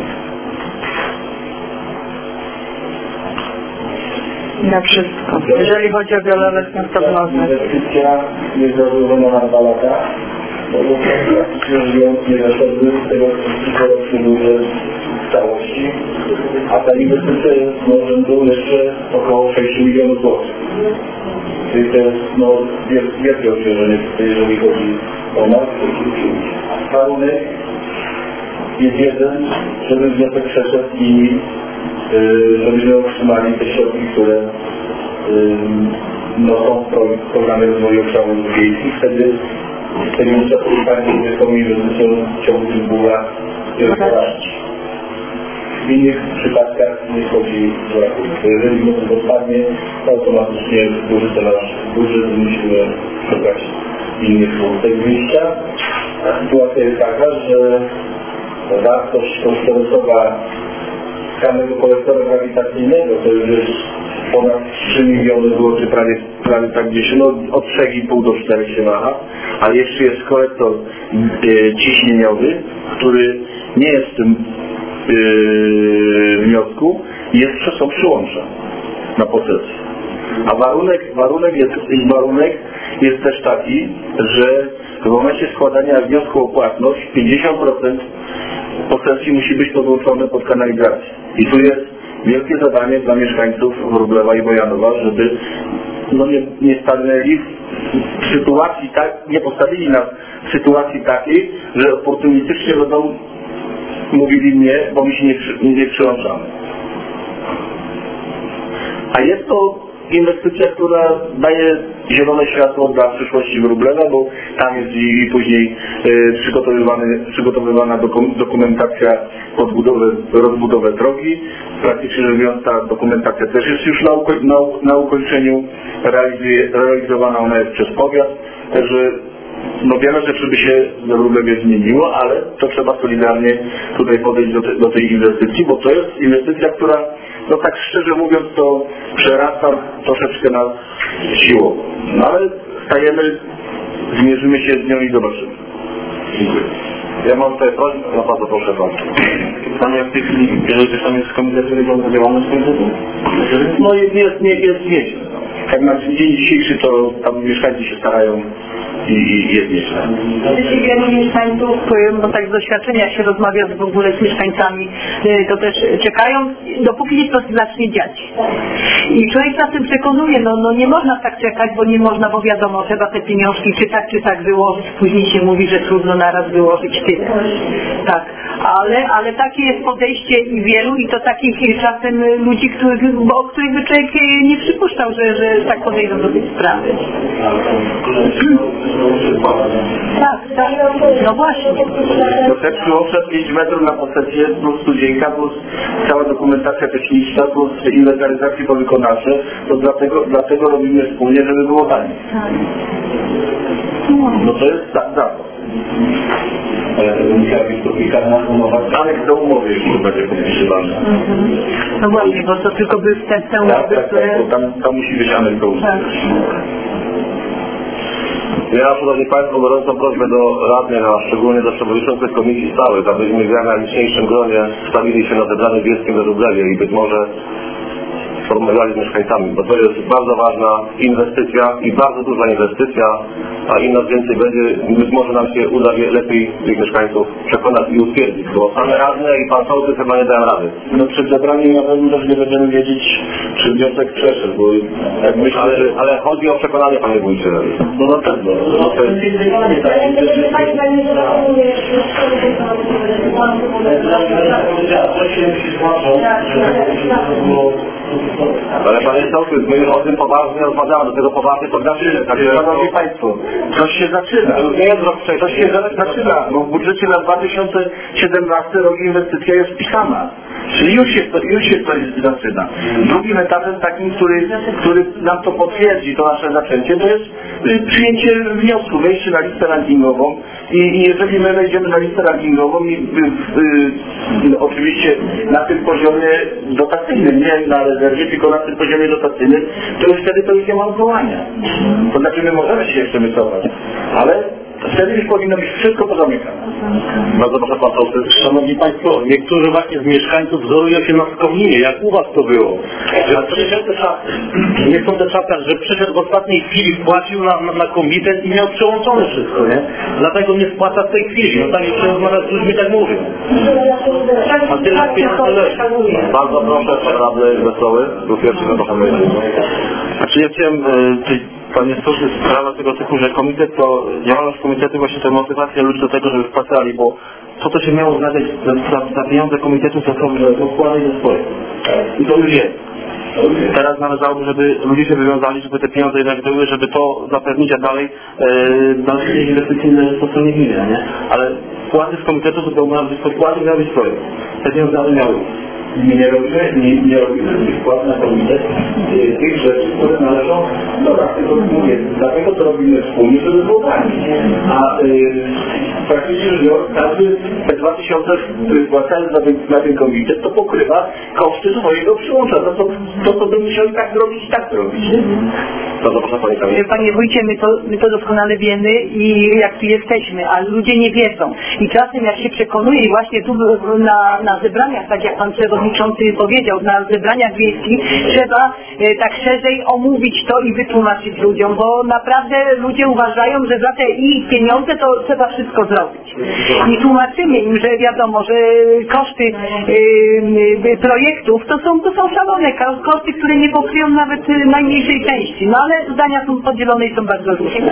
Na wszystko, jeżeli chodzi o wieloletnią prognozę. Inwestycja jest zadłużona na dwa lata, bo praktycznie rzecz biorąc nie zaszedły z tego przychodzi duże w całości, a ta inwestycja jest no, rzędu jeszcze około sześć milionów złotych. Czyli to jest no, wielkie obciążenie, jeżeli chodzi o nas. Warunek jest jeden, żeby wniosek przeszedł i yy, żebyśmy otrzymali te środki, które yy, no, są w programie rozwoju obszarów wiejskich. Wtedy z tego czasu Państwo jest tą inwestycją w ciągu tych dwóch lat poradzić. W innych przypadkach nie wchodzi w rachunek. Jeżeli wniosek odpadnie, to automatycznie wdłuży to nasz budżet i musimy szukać innych punktów wyjścia. A sytuacja jest taka, że wartość kosztorysowa samego kolektora grawitacyjnego to już jest ponad trzy miliony złotych, prawie, prawie tak gdzieś, no od trzech i pół do czterech się waha, a jeszcze jest kolektor e, ciśnieniowy, który nie jest w tym e, wniosku, jest, są przyłącza na posesji. A warunek, warunek, jest, warunek jest też taki, że w momencie składania wniosku o płatność pięćdziesiąt procent posesji musi być podłączone pod kanalizację. I tu jest wielkie zadanie dla mieszkańców Wróblewa i Bojanowa, żeby no nie, nie stanęli w sytuacji tak, nie postawili nas w sytuacji takiej, że oportunistycznie będą mówili nie, bo my się nie, nie przyłączamy. A jest to inwestycja, która daje zielone światło dla przyszłości Wróblewa, bo tam jest i, i później y, przygotowywany, przygotowywana dokum, dokumentacja pod budowę, rozbudowę drogi. Praktycznie rzecz biorąc ta dokumentacja też jest już na, na, na ukończeniu, realizuje, realizowana ona jest przez powiat, także no wiele rzeczy by się w Wróblewie zmieniło, ale to trzeba solidarnie tutaj podejść do, te, do tej inwestycji, bo to jest inwestycja, która no tak szczerze mówiąc to przerasta troszeczkę nas siłą. No ale stajemy, zmierzymy się z nią i zobaczymy. Dziękuję. Ja mam tutaj prośbę, no bardzo proszę Pan. Pytanie w tej chwili, jeżeli tam jest komitet, który wygląda działalność komitetu? No jest, jest, nie, jest miesiąc. Tak na dzień dzisiejszy to tam mieszkańcy się starają i, i jest miesiąc. Jeśli wielu mieszkańców, bo tak z doświadczenia się rozmawia w ogóle z mieszkańcami, to też czekają, dopóki to zacznie dziać. I człowiek na tym przekonuje, no, no nie można tak czekać, bo nie można, bo wiadomo, trzeba te pieniążki czy tak, czy tak wyłożyć, później się mówi, że trudno naraz wyłożyć tyle. Tak, ale, ale takie jest podejście i wielu i to takich czasem ludzi, których, o których by człowiek nie przypuszczał, że, że tak podejdą do tej sprawy. Tak, tak, no właśnie. To te przyłącze pięć metrów na posesję plus studzienka plus cała dokumentacja techniczna plus inwentaryzacje powykonawcze, to dlatego, dlatego robimy wspólnie, żeby było taniej. No to jest tak, tak. Aneks do umowy jeszcze będzie podpisywany. No właśnie, bo to tylko by te, te umowy, tak, tak, które... tak, bo tam, tam musi być aneks do umowy. Tak. Ja, Szanowni Państwo, gorącą prośbę do radnych, a szczególnie do przewodniczących komisji stałych, abyśmy w jak najliczniejszym gronie stawili się na zebraniu wiejskim we Wróblewie i być może porozmawiali z mieszkańcami, bo to jest bardzo ważna inwestycja i bardzo duża inwestycja, a im nas więcej będzie, być może nam się uda lepiej tych mieszkańców przekonać i utwierdzić, bo same radne i pan sołtys chyba nie dają rady. No przed zabraniem na pewno też nie będziemy wiedzieć, czy wniosek przeszedł, bo jak myślę, ale, ale chodzi o przekonanie, panie wójcie. no na pewno. No to jest indywidualnie tak. Ale panie sołtys, my już o tym poważnie rozmawiamy, do tego poważnie to znaczy, Także, Szanowni Państwo, coś się zaczyna. To nie jest rok wcześniej. Coś się zaczyna, bo w budżecie na dwa tysiące siedemnasty rok inwestycja jest wpisana. Czyli już się, to, już się coś zaczyna. Drugim etapem takim, który, który nam to potwierdzi, to nasze zaczęcie, to jest y, przyjęcie wniosku, wejście na listę rankingową i, i jeżeli my wejdziemy na listę rankingową i y, y, y, oczywiście na tym poziomie dotacyjnym, nie na rezerwie, tylko na tym poziomie dotacyjnym, to już wtedy to już nie ma odwołania. To znaczy my możemy się jeszcze wycofać, ale wtedy już powinno być wszystko pozamykane. Bardzo proszę pan sołtys. Szanowni Państwo, niektórzy właśnie z mieszkańców wzorują się na Skominie, jak u Was to było. Że przyszedł, nie chcą te czapkać, że przyszedł w ostatniej chwili, wpłacił na, na, na komitet i miał przełączone wszystko, nie? Dlatego nie spłaca w tej chwili. No tak jeszcze rozmawiać z ludźmi tak mówią. A tyle pieniędzy leży. Bardzo proszę, pan radny Wesoły, był pierwszy, zapraszamy. Znaczy ja chciałem, czy panie sołtys, sprawa tego typu, że komitet to, działalność komitetu właśnie to motywacja ludzi do tego, żeby wpłacali, bo co to się miało znaleźć za, za, za pieniądze komitetu, to są, że to wkładaj do swoich. I to już jest. Teraz należałoby, żeby ludzie się wywiązali, żeby te pieniądze jednak były, żeby to zapewnić, a dalej e, dalsze inwestycyjne po stronie gminy, nie? Ale wkłady z komitetu to miały być wkłady, miały być swoje. Te pieniądze miały. Nie robimy, nie, nie robimy wkład na komitet y, tych rzeczy, które należą do nas. Tylko mówię, dlatego to robimy wspólnie, żeby było taniej. A y, praktycznie rzecz biorąc, każdy te dwa tysiące wpłacając na, na ten komitet, to pokrywa koszty swojego przyłącza. To, to, to, to by musieli tak zrobić i tak zrobić. Bardzo proszę pani Kamil. Panie wójcie, my to, my to doskonale wiemy i jak tu jesteśmy, ale ludzie nie wiedzą. I czasem jak się przekonuje i właśnie tu na, na zebraniach, tak jak pan przewodniczący powiedział, na zebraniach wiejskich trzeba e, tak szerzej omówić to i wytłumaczyć ludziom, bo naprawdę ludzie uważają, że za te ich pieniądze to trzeba wszystko zrobić. I tłumaczymy im, że wiadomo, że koszty e, e, projektów to są, to są szalone koszty, które nie pokryją nawet e, najmniejszej części. No ale zdania są podzielone i są bardzo różne.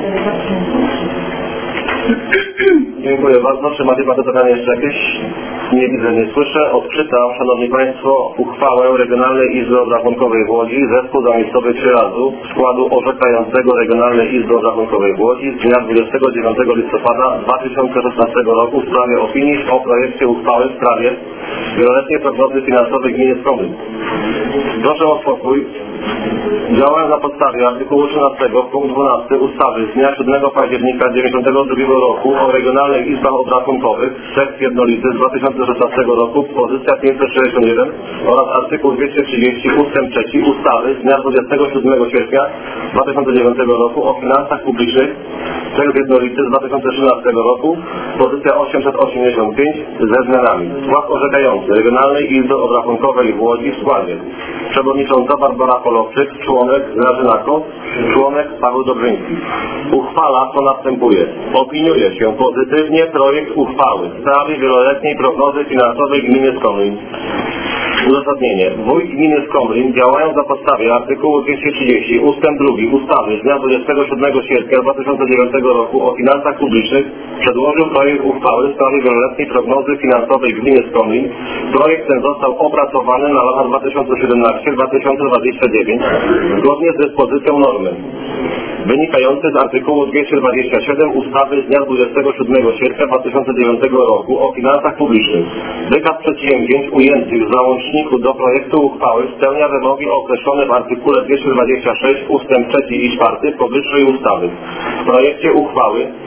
Dziękuję bardzo. Czy macie Pan pytanie jeszcze jakieś? Nie widzę, nie słyszę. Odczytam, Szanowni Państwo, uchwałę Regionalnej Izby Obrachunkowej w Łodzi, Zespół Zamiejscowy Przyjazdu składu orzekającego Regionalnej Izby Obrachunkowej w Łodzi z dnia dwudziestego dziewiątego listopada dwa tysiące szesnastego roku w sprawie opinii o projekcie uchwały w sprawie wieloletniej prognozy finansowej gminy Skomlin. Proszę o spokój. Działając na podstawie artykułu trzynastego punkt dwunasty ustawy z dnia siódmego października dziewięćdziesiątego drugiego roku o Regionalnych Izbach Obrachunkowych, tekst jednolity z dwa tysiące szesnastego roku, pozycja pięćset sześćdziesiąt jeden oraz artykuł dwieście trzydzieści ustęp trzeci ustawy z dnia dwudziestego siódmego sierpnia dwa tysiące dziewiątego roku o finansach publicznych, tekst jednolity z dwa tysiące trzynastego roku, pozycja osiemset osiemdziesiąt pięć ze zmianami. Skład orzekający Regionalnej Izby Obrachunkowej w Łodzi w składzie: przewodnicząca Barbara Polowczyk, członek Grażynako, członek Paweł Dobrzyński. Uchwala co następuje. Opiniuje się pozytywnie projekt uchwały w sprawie wieloletniej prognozy finansowej gminy Skomlin. Uzasadnienie. Wójt gminy Skomlin, działając na podstawie artykułu dwieście trzydzieści ustęp drugi ustawy z dnia dwudziestego siódmego sierpnia dwa tysiące dziewiątego roku o finansach publicznych, przedłożył projekt uchwały w sprawie wieloletniej prognozy finansowej gminy Skomlin. Projekt ten został opracowany na lata dwa tysiące siedemnasty do dwa tysiące dwudziestego dziewiątego zgodnie z dyspozycją normy wynikający z artykułu dwieście dwadzieścia siedem ustawy z dnia dwudziestego siódmego sierpnia dwa tysiące dziewiątego roku o finansach publicznych. Wykaz przedsięwzięć ujętych w załączniku do projektu uchwały spełnia wymogi określone w artykule dwieście dwadzieścia sześć ustęp trzeci i czwarty powyższej ustawy. W projekcie uchwały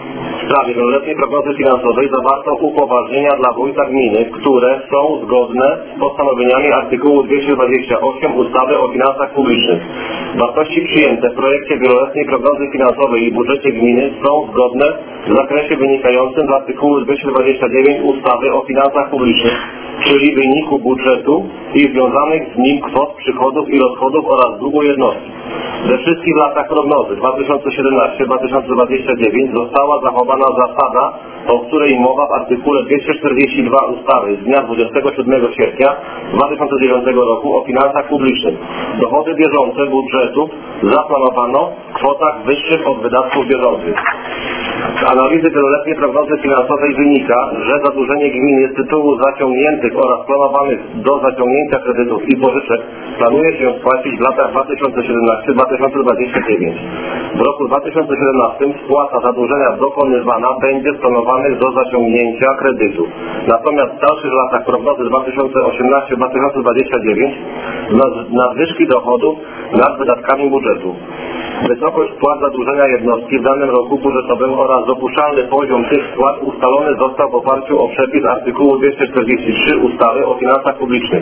W sprawie wieloletniej prognozy finansowej zawarto upoważnienia dla wójta gminy, które są zgodne z postanowieniami artykułu dwieście dwadzieścia osiem ustawy o finansach publicznych. Wartości przyjęte w projekcie wieloletniej prognozy finansowej i budżecie gminy są zgodne w zakresie wynikającym z artykułu dwieście dwadzieścia dziewięć ustawy o finansach publicznych, czyli wyniku budżetu i związanych z nim kwot przychodów i rozchodów oraz długu jednostki. We wszystkich latach prognozy dwa tysiące siedemnasty do dwa tysiące dwudziestego dziewiątego została zachowana zasada, o której mowa w artykule dwieście czterdzieści dwa ustawy z dnia dwudziestego siódmego sierpnia dwa tysiące dziewiątego roku o finansach publicznych. Dochody bieżące budżetu zaplanowano w kwotach wyższych od wydatków bieżących. Z analizy wieloletniej prognozy finansowej wynika, że zadłużenie gminy z tytułu zaciągniętych oraz planowanych do zaciągnięcia kredytów i pożyczek planuje się spłacić w latach dwa tysiące siedemnastym do dwa tysiące dwudziestego dziewiątego. W roku dwa tysiące siedemnastym spłata zadłużenia dokonywana będzie z planowanych do zaciągnięcia kredytów. Natomiast w dalszych latach prognozy dwa tysiące osiemnasty do dwa tysiące dwudziestego dziewiątego nadwyżki dochodów nad wydatkami budżetu. Wysokość spłat zadłużenia jednostki w danym roku budżetowym oraz dopuszczalny poziom tych spłat ustalony został w oparciu o przepis artykułu dwieście czterdzieści trzy ustawy o finansach publicznych.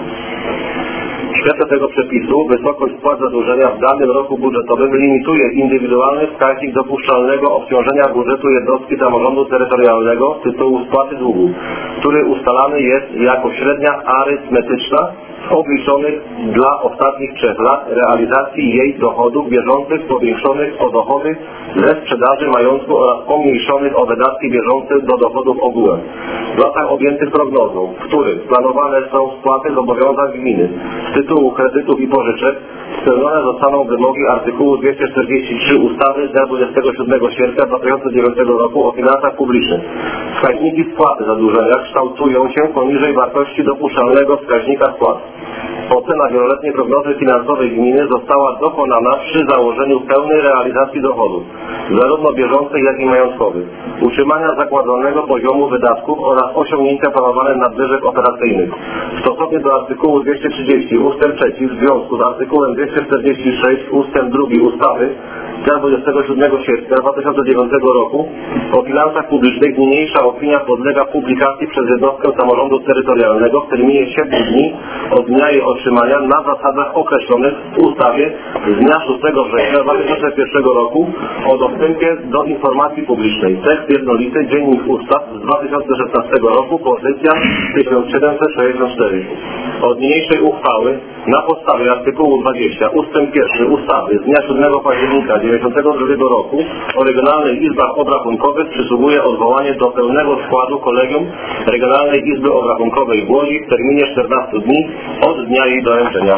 W świetle tego przepisu wysokość spłat zadłużenia w danym roku budżetowym limituje indywidualny wskaźnik dopuszczalnego obciążenia budżetu jednostki samorządu terytorialnego z tytułu spłaty długu, który ustalany jest jako średnia arytmetyczna obliczonych dla ostatnich trzech lat realizacji jej dochodów bieżących powiększonych o dochody ze sprzedaży majątku oraz pomniejszonych o wydatki bieżące do dochodów ogółem. W latach objętych prognozą, w których planowane są spłaty zobowiązań gminy z tytułu kredytów i pożyczek, spełnione zostaną wymogi artykułu dwieście czterdzieści trzy ustawy z dnia dwudziestego siódmego sierpnia dwa tysiące dziewiątego roku o finansach publicznych. Wskaźniki spłaty zadłużenia kształtują się poniżej wartości dopuszczalnego wskaźnika spłat. Ocena wieloletniej prognozy finansowej gminy została dokonana przy założeniu pełnej realizacji dochodów, zarówno bieżących, jak i majątkowych, utrzymania zakładanego poziomu wydatków oraz osiągnięcia planowanych nadwyżek operacyjnych. Stosownie do artykułu dwieście trzydzieści ustęp trzeci w związku z artykułem dwieście czterdzieści sześć ustęp drugi ustawy z dnia dwudziestego siódmego sierpnia dwa tysiące dziewiątego roku o finansach publicznych niniejsza opinia podlega publikacji przez jednostkę samorządu terytorialnego w terminie siedmiu dni od dnia jej otrzymania na zasadach określonych w ustawie z dnia szóstego września dwa tysiące pierwszego roku o dostępie do informacji publicznej. Tekst jednolity, Dziennik Ustaw z dwa tysiące szesnastego roku, pozycja tysiąc siedemset sześćdziesiąt cztery. Od niniejszej uchwały na podstawie artykułu dwudziestego ustęp pierwszy ustawy z dnia siódmego października dziewięćdziesiątego drugiego roku o Regionalnych Izbach Obrachunkowych przysługuje odwołanie do pełnego składu Kolegium Regionalnej Izby Obrachunkowej w Łodzi w terminie czternastu dni od dnia jej doręczenia.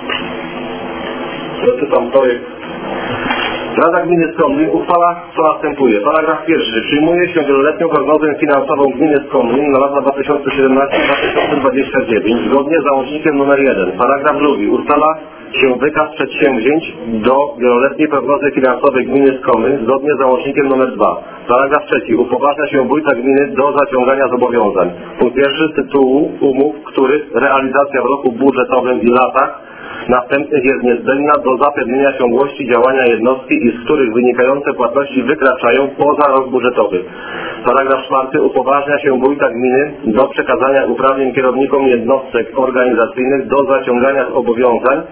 Doczytam projekt. Rada Gminy Skomlin uchwala co następuje. Paragraf pierwszy. Przyjmuje się wieloletnią prognozę finansową Gminy Skomlin na lata dwa tysiące siedemnasty do dwa tysiące dwudziestego dziewiątego zgodnie z załącznikiem numer jeden. Paragraf drugi. Ustala się wykaz przedsięwzięć do wieloletniej prognozy finansowej Gminy Skomlin zgodnie z załącznikiem numer dwa. Paragraf trzeci. Upoważnia się wójta gminy do zaciągania zobowiązań. Punkt pierwszy. Z tytułu umów, których realizacja w roku budżetowym i latach następnych jest niezbędna do zapewnienia ciągłości działania jednostki i z których wynikające płatności wykraczają poza rok budżetowy. Paragraf czwarty. Upoważnia się wójta gminy do przekazania uprawnień kierownikom jednostek organizacyjnych do zaciągania zobowiązań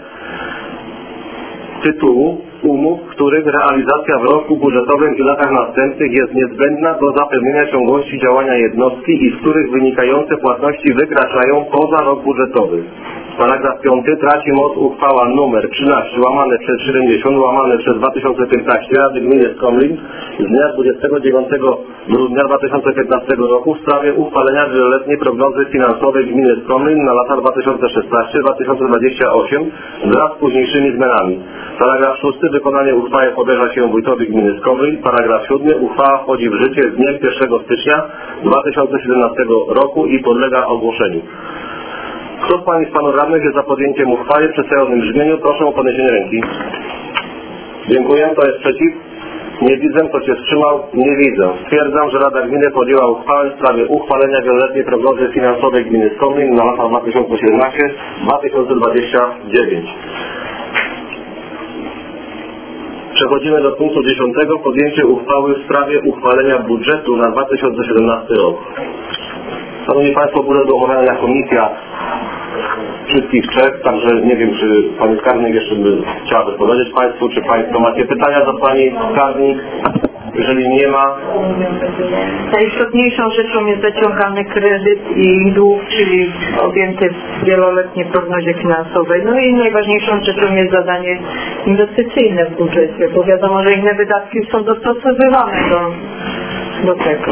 tytułu umów, których realizacja w roku budżetowym i latach następnych jest niezbędna do zapewnienia ciągłości działania jednostki i z których wynikające płatności wykraczają poza rok budżetowy. Paragraf piąty. Traci moc uchwała nr trzynaście łamane przez siedemdziesiąt łamane przez dwa tysiące piętnaście Rady Gminy Skomlin z dnia dwudziestego dziewiątego grudnia dwa tysiące piętnastego roku w sprawie uchwalenia wieloletniej prognozy finansowej Gminy Skomlin na lata dwa tysiące szesnasty do dwa tysiące dwudziestego ósmego wraz z późniejszymi zmianami. Paragraf szósty. Wykonanie uchwały powierza się wójtowi gminy Skomlin. Paragraf siódmy. Uchwała wchodzi w życie z dniem pierwszego stycznia dwa tysiące siedemnastego roku i podlega ogłoszeniu. Kto z Pań i z Panów Radnych jest za podjęciem uchwały w przedstawionym brzmieniu? Proszę o podniesienie ręki. Dziękuję. Kto jest przeciw? Nie widzę. Kto się wstrzymał? Nie widzę. Stwierdzam, że Rada Gminy podjęła uchwałę w sprawie uchwalenia wieloletniej prognozy finansowej gminy Skomlin na lata dwa tysiące siedemnasty do dwa tysiące dwudziestego dziewiątego. Przechodzimy do punktu dziesiątego. Podjęcie uchwały w sprawie uchwalenia budżetu na dwa tysiące siedemnasty rok. Szanowni Państwo, bude do omawiania komisja wszystkich trzech, także nie wiem, czy Pani Skarbnik jeszcze by chciała odpowiedzieć Państwu, czy Państwo macie pytania do Pani Skarbnik? Jeżeli nie ma... Najistotniejszą rzeczą jest zaciągany kredyt i dług, czyli objęty w wieloletniej prognozie finansowej. No i najważniejszą rzeczą jest zadanie inwestycyjne w budżecie, bo wiadomo, że inne wydatki są dostosowywane do, do tego.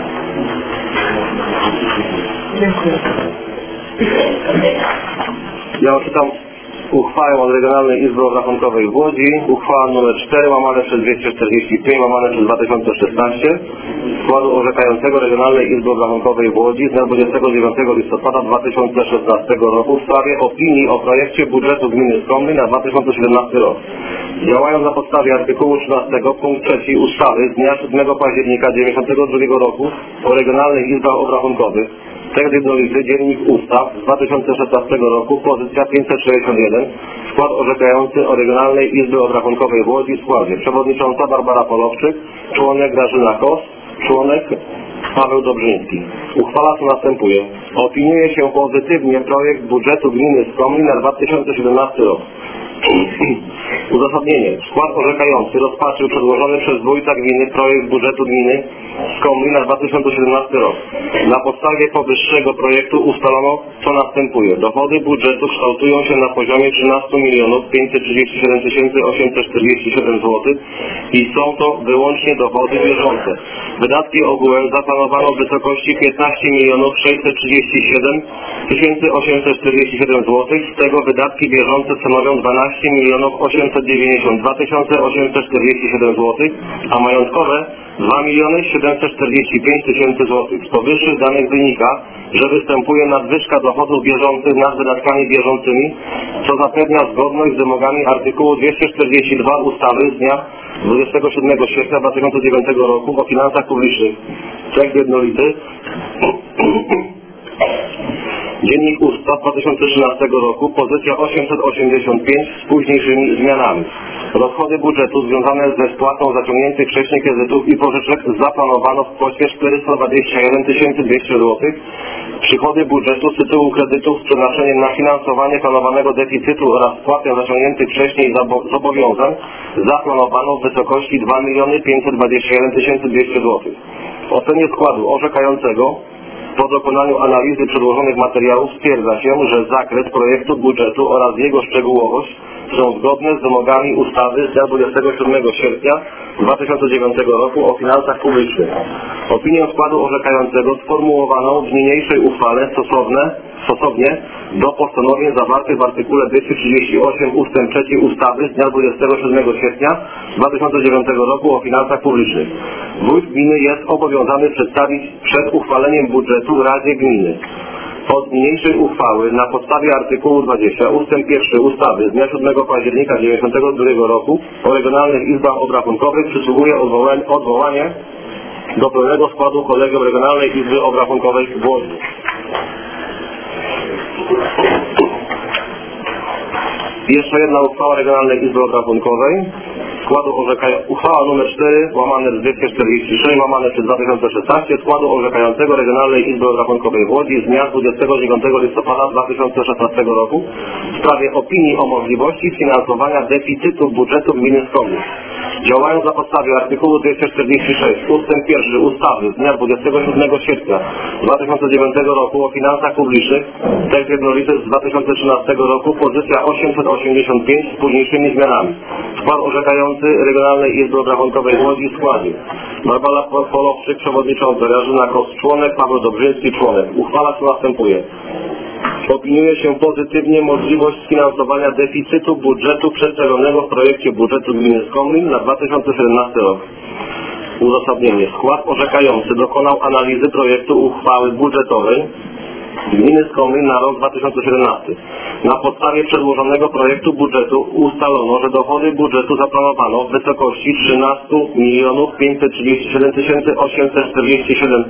Dziękuję. Ja odczytam uchwałę od Regionalnej Izby Obrachunkowej w Łodzi, uchwała nr cztery łamane przez dwieście czterdzieści pięć łamane przez dwa tysiące szesnaście składu orzekającego Regionalnej Izby Obrachunkowej w Łodzi z dnia dwudziestego dziewiątego listopada dwa tysiące szesnastego roku w sprawie opinii o projekcie budżetu gminy Skomlin na dwa tysiące siedemnasty rok. Działając na podstawie artykułu trzynastego punkt trzeci ustawy z dnia siódmego października dziewięćdziesiątego drugiego roku o Regionalnych Izbach Obrachunkowych, tekst jednolity, dziennik ustaw z dwa tysiące szesnastego roku, pozycja pięćset sześćdziesiąt jeden, skład orzekający o Regionalnej Izby Obrachunkowej w Łodzi w składzie przewodnicząca Barbara Polowczyk, członek Grażyna Kos, członek Paweł Dobrzyński. Uchwała co następuje. Opiniuje się pozytywnie projekt budżetu gminy Skomlin na dwa tysiące siedemnasty rok. Uzasadnienie. Skład orzekający rozpatrzył przedłożony przez wójta gminy projekt budżetu gminy Skomlin na dwa tysiące siedemnasty rok. Na podstawie powyższego projektu ustalono, co następuje. Dochody budżetu kształtują się na poziomie trzynaście milionów pięćset trzydzieści siedem tysięcy osiemset czterdzieści siedem złotych i są to wyłącznie dochody bieżące. Wydatki ogółem zaplanowano w wysokości piętnaście milionów sześćset trzydzieści siedem tysięcy osiemset czterdzieści siedem złotych, z tego wydatki bieżące stanowią dwanaście milionów osiemset dziewięćdziesiąt dwa tysiące osiemset czterdzieści siedem złotych, a majątkowe dwa miliony siedemset czterdzieści pięć tysięcy złotych. Z powyższych danych wynika, że występuje nadwyżka dochodów bieżących nad wydatkami bieżącymi, co zapewnia zgodność z wymogami artykułu dwieście czterdzieści dwa ustawy z dnia dwudziestego siódmego sierpnia dwa tysiące dziewiątego roku o finansach publicznych. Tekst jednolity. Dziennik ustaw dwa tysiące trzynastego roku, pozycja osiemset osiemdziesiąt pięć z późniejszymi zmianami. Rozchody budżetu związane ze spłatą zaciągniętych wcześniej kredytów i pożyczek zaplanowano w kwocie czterysta dwadzieścia jeden tysięcy dwieście złotych. Przychody budżetu z tytułu kredytów z przeznaczeniem na finansowanie planowanego deficytu oraz spłatę zaciągniętych wcześniej zobowiązań zaplanowano w wysokości dwa miliony pięćset dwadzieścia jeden tysięcy dwieście złotych. W ocenie składu orzekającego po dokonaniu analizy przedłożonych materiałów stwierdza się, że zakres projektu budżetu oraz jego szczegółowość są zgodne z wymogami ustawy z dnia dwudziestego siódmego sierpnia dwa tysiące dziewiątego roku o finansach publicznych. Opinię składu orzekającego sformułowano w niniejszej uchwale stosowne, stosownie do postanowień zawartych w artykule dwieście trzydzieści osiem ustęp trzeci ustawy z dnia dwudziestego siódmego sierpnia dwa tysiące dziewiątego roku o finansach publicznych. Wójt gminy jest obowiązany przedstawić przed uchwaleniem budżetu Radzie Gminy. Od niniejszej uchwały na podstawie artykułu dwudziestego ustęp pierwszy ustawy z dnia siódmego października dziewięćdziesiątego drugiego roku o Regionalnych Izbach Obrachunkowych przysługuje odwołanie, odwołanie do pełnego składu Kolegium Regionalnej Izby Obrachunkowej w Łodzi. Jeszcze jedna uchwała Regionalnej Izby Obrachunkowej. Składu orzekającego, uchwała nr cztery łamane dwieście czterdzieści sześć łamane przez dwa tysiące szesnaście składu orzekającego Regionalnej Izby Obrachunkowej w Łodzi z dnia dwudziestego dziewiątego listopada dwa tysiące szesnastego roku w sprawie opinii o możliwości sfinansowania deficytu budżetu gminy Skomlin. Działając na podstawie artykułu dwieście czterdzieści sześć ustęp pierwszy ustawy z dnia dwudziestego siódmego sierpnia dwa tysiące dziewiątego roku o finansach publicznych, tekst jednolity z dwa tysiące trzynastego roku, pozycja osiemset osiemdziesiąt pięć z późniejszymi zmianami. Skład orzekający Regionalnej Izby Obrachunkowej w Łodzi w składzie Barbara Polowczyk, przewodnicząca, Grażyna Kos, członek, Paweł Dobrzyński, członek. Uchwała co następuje. Opiniuje się pozytywnie możliwość sfinansowania deficytu budżetu przedstawionego w projekcie budżetu gminy Skomlin na dwa tysiące siedemnasty rok. Uzasadnienie. Skład orzekający dokonał analizy projektu uchwały budżetowej gminy Skomlin na rok dwa tysiące siedemnasty. Na podstawie przedłożonego projektu budżetu ustalono, że dochody budżetu zaplanowano w wysokości trzynaście milionów pięćset trzydzieści siedem tysięcy osiemset czterdzieści siedem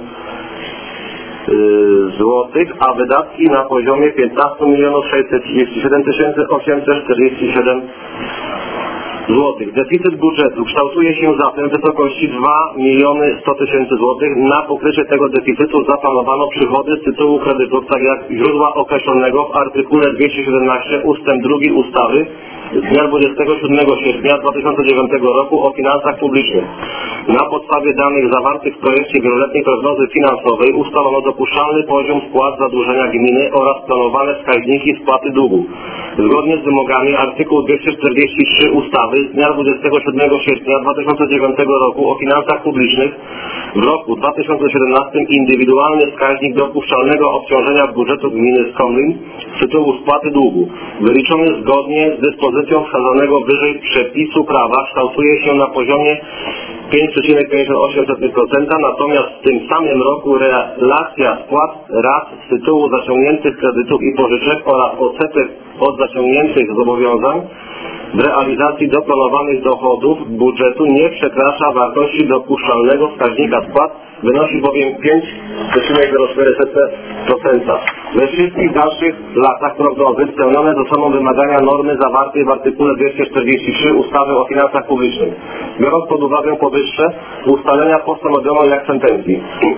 złotych, a wydatki na poziomie piętnaście milionów sześćset trzydzieści siedem tysięcy osiemset czterdzieści siedem złotych. Deficyt budżetu kształtuje się zatem w wysokości dwa miliony sto tysięcy złotych. Na pokrycie tego deficytu zaplanowano przychody z tytułu kredytów, tak jak źródła określonego w artykule dwieście siedemnaście ustęp drugi ustawy z dnia dwudziestego siódmego sierpnia dwa tysiące dziewiątego roku o finansach publicznych. Na podstawie danych zawartych w projekcie wieloletniej prognozy finansowej ustalono dopuszczalny poziom spłat zadłużenia gminy oraz planowane wskaźniki spłaty długu. Zgodnie z wymogami artykułu dwieście czterdzieści trzy ustawy z dnia dwudziestego siódmego sierpnia dwa tysiące dziewiątego roku o finansach publicznych w roku dwa tysiące siedemnastym indywidualny wskaźnik dopuszczalnego obciążenia budżetu gminy Skomlin z tytułu spłaty długu, wyliczony zgodnie z dyspozycją wskazanego wyżej przepisu prawa, kształtuje się na poziomie pięć przecinek pięćdziesiąt osiem procent, natomiast w tym samym roku relacja spłat rat z tytułu zaciągniętych kredytów i pożyczek oraz odsetek od zaciągniętych zobowiązań w realizacji doplanowanych dochodów budżetu nie przekracza wartości dopuszczalnego wskaźnika spłat, wynosi bowiem pięć przecinek zero cztery procent. We wszystkich dalszych latach prognozy spełnione zostaną wymagania normy zawartej w artykule dwieście czterdzieści trzy ustawy o finansach publicznych. Biorąc pod uwagę powyższe, ustalenia postanowiono jak sentencji.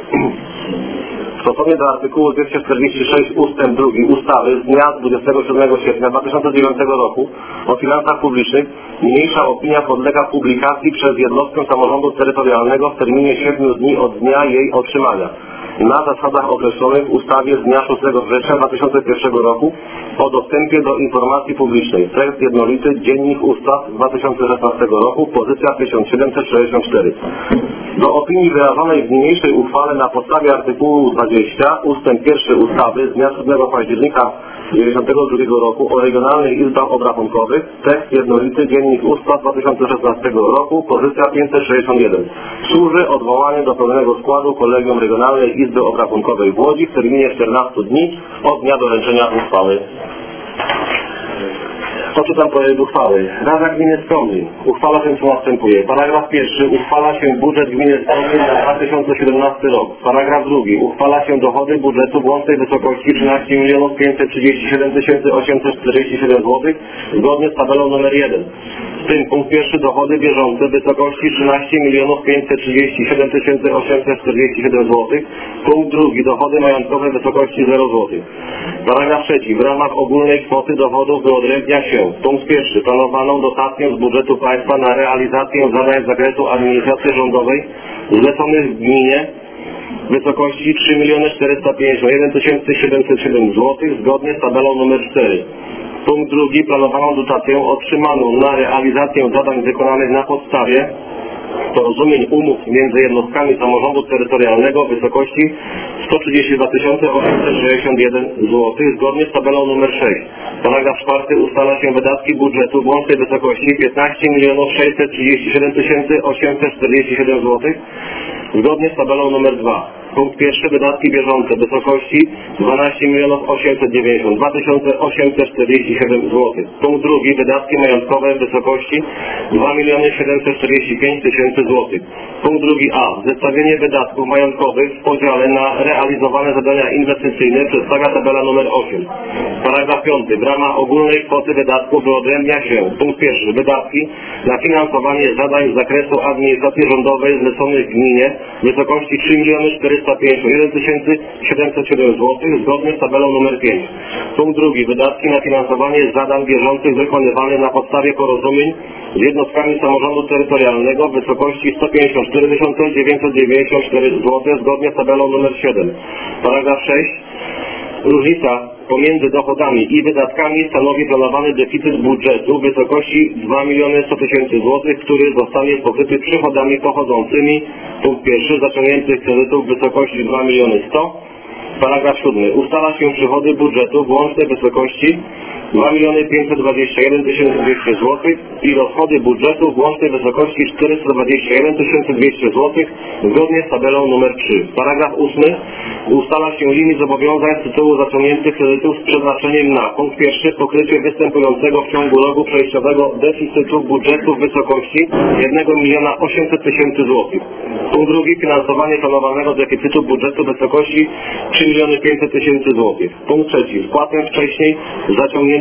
Stosownie do artykułu dwieście czterdzieści sześć ustęp drugi ustawy z dnia dwudziestego siódmego sierpnia dwa tysiące dziewiątego roku o finansach publicznych niniejsza opinia podlega publikacji przez jednostkę samorządu terytorialnego w terminie siedmiu dni od dnia jej otrzymania na zasadach określonych w ustawie z dnia szóstego września dwa tysiące pierwszego roku o dostępie do informacji publicznej. Tekst jednolity Dziennik Ustaw dwa tysiące szesnastego roku, pozycja tysiąc siedemset sześćdziesiąt cztery. Do opinii wyrażonej w niniejszej uchwale na podstawie artykułu dwudziestego ustęp pierwszy ustawy z dnia siódmego października tysiąc dziewięćset dziewięćdziesiątego drugiego roku o regionalnych izbach obrachunkowych, tekst jednolity Dziennik Ustaw dwa tysiące szesnastego roku, pozycja pięćset sześćdziesiąt jeden. Służy odwołanie do pełnego składu Kolegium Regionalnej Izby Obrachunkowej w Łodzi w terminie czternastu dni od dnia doręczenia uchwały. Odczytam projekt uchwały. Rada Gminy Skomlin. Uchwala się co następuje. Paragraf pierwszy. Uchwala się budżet Gminy Skomlin na dwa tysiące siedemnasty rok. Paragraf drugi. Uchwala się dochody budżetu w łącznej wysokości trzynaście milionów pięćset trzydzieści siedem tysięcy osiemset czterdzieści siedem złotych zgodnie z tabelą numer jeden. W tym punkt pierwszy dochody bieżące w wysokości trzynaście milionów pięćset trzydzieści siedem tysięcy osiemset czterdzieści siedem złotych. Punkt drugi dochody majątkowe w wysokości zero złotych. Paragraf trzeci. W ramach ogólnej kwoty dochodów wyodrębnia się punkt pierwszy planowaną dotację z budżetu państwa na realizację zadań z zakresu administracji rządowej zleconych w gminie w wysokości trzy miliony czterysta pięćdziesiąt jeden tysięcy siedemset siedem złotych zgodnie z tabelą numer cztery. Punkt drugi planowaną dotację otrzymaną na realizację zadań wykonanych na podstawie porozumień umów między jednostkami samorządu terytorialnego w wysokości sto trzydzieści dwa tysiące osiemset sześćdziesiąt jeden złotych zgodnie z tabelą numer sześć. Paragraf czwarty ustala się wydatki budżetu w łącznej wysokości piętnaście milionów sześćset trzydzieści siedem tysięcy osiemset czterdzieści siedem złotych zgodnie z tabelą numer dwa. Punkt pierwszy wydatki bieżące w wysokości dwanaście milionów osiemset dziewięćdziesiąt dwa tysiące osiemset czterdzieści siedem złotych. Punkt drugi wydatki majątkowe w wysokości dwa miliony siedemset czterdzieści pięć tysięcy złotych. Punkt drugi A. Zestawienie wydatków majątkowych w podziale na realizowane zadania inwestycyjne przedstawia tabela numer osiem. Paragraf piąty. W ramach ogólnej kwoty wydatków wyodrębnia się punkt pierwszy wydatki na finansowanie zadań z zakresu administracji rządowej zleconych gminie w wysokości trzy miliony czterysta pięćdziesiąt jeden tysięcy siedemset siedem złotych zgodnie z tabelą numer pięć. Punkt drugi. Wydatki na finansowanie zadań bieżących wykonywanych na podstawie porozumień z jednostkami samorządu terytorialnego w wysokości sto pięćdziesiąt cztery tysiące dziewięćset dziewięćdziesiąt cztery złotych zgodnie z tabelą numer siedem. Paragraf sześć. Różnica pomiędzy dochodami i wydatkami stanowi planowany deficyt budżetu w wysokości dwa miliony sto tysięcy złotych, który zostanie pokryty przychodami pochodzącymi, punkt pierwszy, zaciągniętych kredytów w wysokości dwa miliony sto. Paragraf siódmy. Ustala się przychody budżetu w łącznej wysokości dwa miliony pięćset dwadzieścia jeden tysięcy dwieście złotych i rozchody budżetu w łącznej wysokości czterysta dwadzieścia jeden tysięcy dwieście złotych zgodnie z tabelą numer trzy. Paragraf ósmy. Ustala się limit zobowiązań z tytułu zaciągniętych kredytów z przeznaczeniem na punkt pierwszy pokrycie występującego w ciągu roku przejściowego deficytu budżetu w wysokości jednego miliona osiemset tysięcy złotych. Punkt drugi. Finansowanie planowanego deficytu budżetu w wysokości trzy miliony pięćset tysięcy złotych. Punkt trzeci. Wpłatę wcześniej zaciągniętych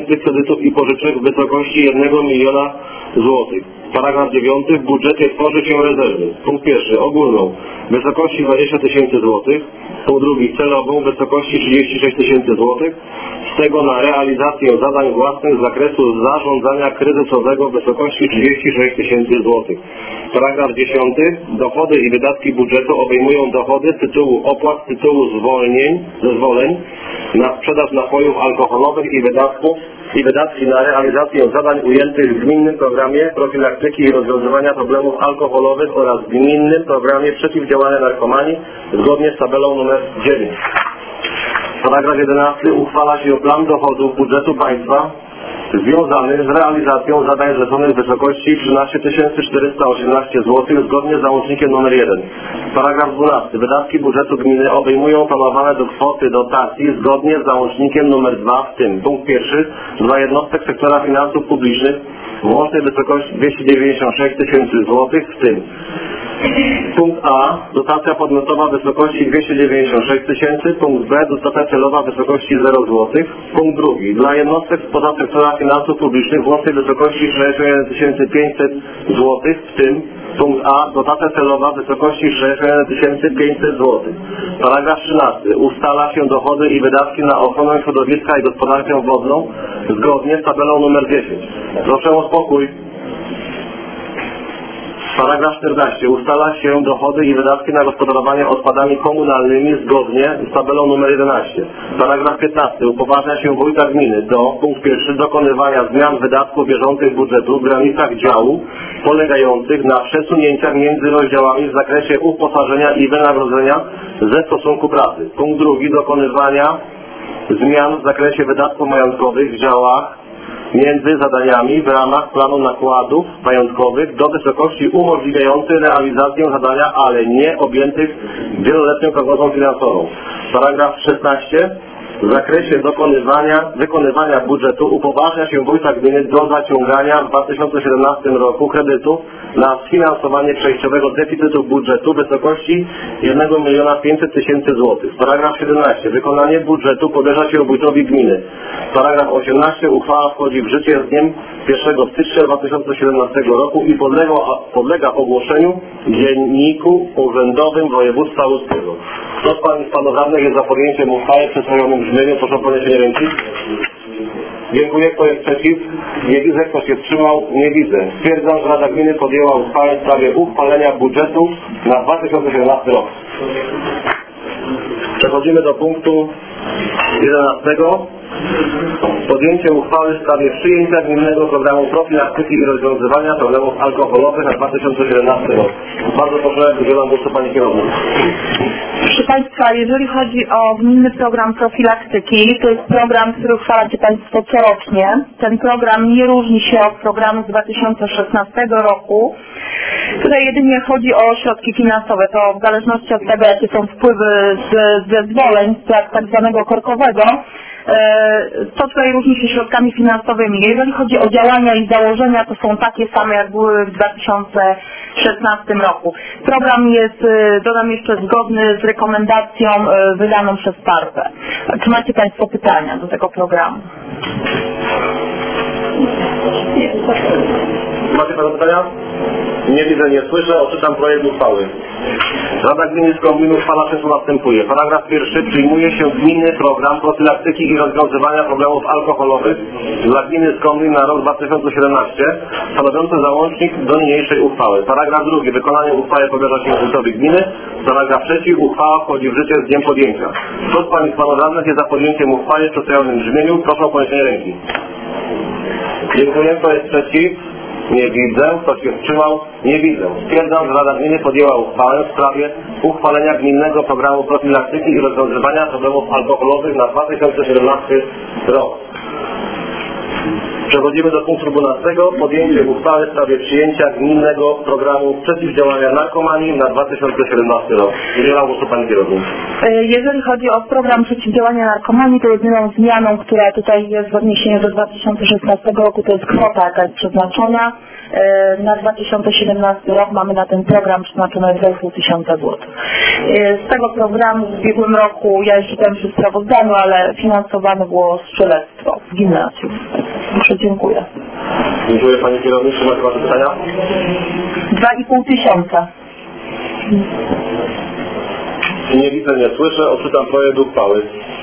zajętych kredytów i pożyczek w wysokości jednego miliona złotych. Paragraf dziewiąty. W budżecie tworzy się rezerwy. Punkt pierwszy. Ogólną w wysokości dwadzieścia tysięcy złotych. Punkt drugi. Celową w wysokości trzydzieści sześć tysięcy złotych. Z tego na realizację zadań własnych z zakresu zarządzania kryzysowego w wysokości trzydzieści sześć tysięcy złotych. Paragraf dziesiąty. Dochody i wydatki budżetu obejmują dochody z tytułu opłat, z tytułu zwolnień, zezwoleń na sprzedaż napojów alkoholowych i wydatków i wydatki na realizację zadań ujętych w gminnym programie profilaktyki i rozwiązywania problemów alkoholowych oraz w gminnym programie przeciwdziałania narkomanii zgodnie z tabelą numer dziewięć. Paragraf jedenasty. Uchwala się plan dochodów budżetu państwa związany z realizacją zadań zleconych w wysokości trzynaście tysięcy czterysta osiemnaście złotych zgodnie z załącznikiem numer jeden. Paragraf dwunasty. Wydatki budżetu gminy obejmują planowane do kwoty dotacji zgodnie z załącznikiem numer dwa, w tym punkt pierwszy dla jednostek sektora finansów publicznych w łącznej wysokości dwieście dziewięćdziesiąt sześć tysięcy złotych, w tym punkt A. Dotacja podmiotowa w wysokości dwieście dziewięćdziesiąt sześć tysięcy. Punkt B. Dotacja celowa w wysokości zero złotych. Punkt drugi. Dla jednostek spoza sektora finansów publicznych w łącznej wysokości sześćdziesiąt jeden tysięcy pięćset złotych, w tym punkt A. Dotacja celowa w wysokości sześćdziesiąt jeden tysięcy pięćset złotych. Paragraf trzynasty. Ustala się dochody i wydatki na ochronę środowiska i gospodarkę wodną zgodnie z tabelą numer dziesięć. Proszę o spokój. Paragraf czternasty. Ustala się dochody i wydatki na gospodarowanie odpadami komunalnymi zgodnie z tabelą numer jedenaście. Paragraf piętnasty. Upoważnia się wójta gminy do, punkt pierwszy, dokonywania zmian wydatków bieżących budżetu w granicach działu polegających na przesunięciach między rozdziałami w zakresie uposażenia i wynagrodzenia ze stosunku pracy. Punkt drugi. Dokonywania zmian w zakresie wydatków majątkowych w działach między zadaniami w ramach planu nakładów majątkowych do wysokości umożliwiającej realizację zadania, ale nie objętych wieloletnią prognozą finansową. Paragraf szesnasty. W zakresie dokonywania, wykonywania budżetu upoważnia się wójta gminy do zaciągania w dwa tysiące siedemnastym roku kredytu na sfinansowanie przejściowego deficytu budżetu w wysokości jednego miliona pięćset tysięcy złotych. Paragraf siedemnasty. Wykonanie budżetu powierza się wójtowi gminy. Paragraf osiemnasty. Uchwała wchodzi w życie z dniem pierwszego stycznia dwa tysiące siedemnastego roku i podlega, podlega ogłoszeniu w Dzienniku Urzędowym Województwa Łódzkiego. Kto z Pani z Panów Radnych jest za podjęciem uchwały w przedstawionym brzmieniu? Proszę o podniesienie ręki. Dziękuję. Kto jest przeciw? Nie widzę. Kto się wstrzymał? Nie widzę. Stwierdzam, że Rada Gminy podjęła uchwałę w sprawie uchwalenia budżetu na dwa tysiące siedemnasty rok. Przechodzimy do punktu jedenastego. Podjęcie uchwały w sprawie przyjęcia gminnego programu profilaktyki i rozwiązywania problemów alkoholowych na dwa tysiące siedemnasty rok. Bardzo proszę, udzielam głosu Pani Kierownik. Proszę Państwa, jeżeli chodzi o gminny program profilaktyki, to jest program, który uchwalacie Państwo corocznie. Ten program nie różni się od programu z dwa tysiące szesnastego roku. Tutaj jedynie chodzi o środki finansowe. To w zależności od tego, jakie są wpływy z zezwoleń, z tak zwanego korkowego, to tutaj różni się środkami finansowymi. Jeżeli chodzi o działania i założenia, to są takie same, jak były w dwa tysiące szesnastym roku. Program jest, dodam jeszcze, zgodny z rekomendacją wydaną przez PARPę. Czy macie Państwo pytania do tego programu? Macie Państwo pytania? Nie widzę, nie słyszę. Odczytam projekt uchwały. Rada Gminy Skomlin uchwala czym następuje. Paragraf pierwszy. Przyjmuje się gminny program profilaktyki i rozwiązywania problemów alkoholowych dla gminy Skomlin na rok dwa tysiące siedemnasty, stanowiący załącznik do niniejszej uchwały. Paragraf drugi. Wykonanie uchwały powierza się wójtowi gminy. Paragraf trzeci. Uchwała wchodzi w życie z dniem podjęcia. Kto z Pani z Panów Radnych jest za podjęciem uchwały w przedstawionym brzmieniu? Proszę o podniesienie ręki. Dziękuję. Kto jest przeciw? Nie widzę. Kto się wstrzymał? Nie widzę. Stwierdzam, że Rada Gminy podjęła uchwałę w sprawie uchwalenia gminnego programu profilaktyki i rozwiązywania problemów alkoholowych na dwa tysiące siedemnasty rok. Przechodzimy do punktu dwunastego. Podjęcie uchwały w sprawie przyjęcia gminnego programu przeciwdziałania narkomanii na dwa tysiące siedemnasty rok. Udzielam głosu Pani Kierownik. Jeżeli chodzi o program przeciwdziałania narkomanii, to jedyną zmianą, która tutaj jest w odniesieniu do dwa tysiące szesnastego roku, to jest kwota, jaka jest przeznaczona. Na dwa tysiące siedemnasty rok mamy na ten program przeznaczone dwa i pół tysiąca złotych. Z tego programu w ubiegłym roku, ja jeszcze tam przy sprawozdaniu, ale finansowane było strzelectwo w gimnazjum. Proszę, dziękuję. Dziękuję Pani Kierownik. Czy macie Wasze pytania? Dwa i pół tysiąca. Nie widzę, nie słyszę. Odczytam projekt uchwały.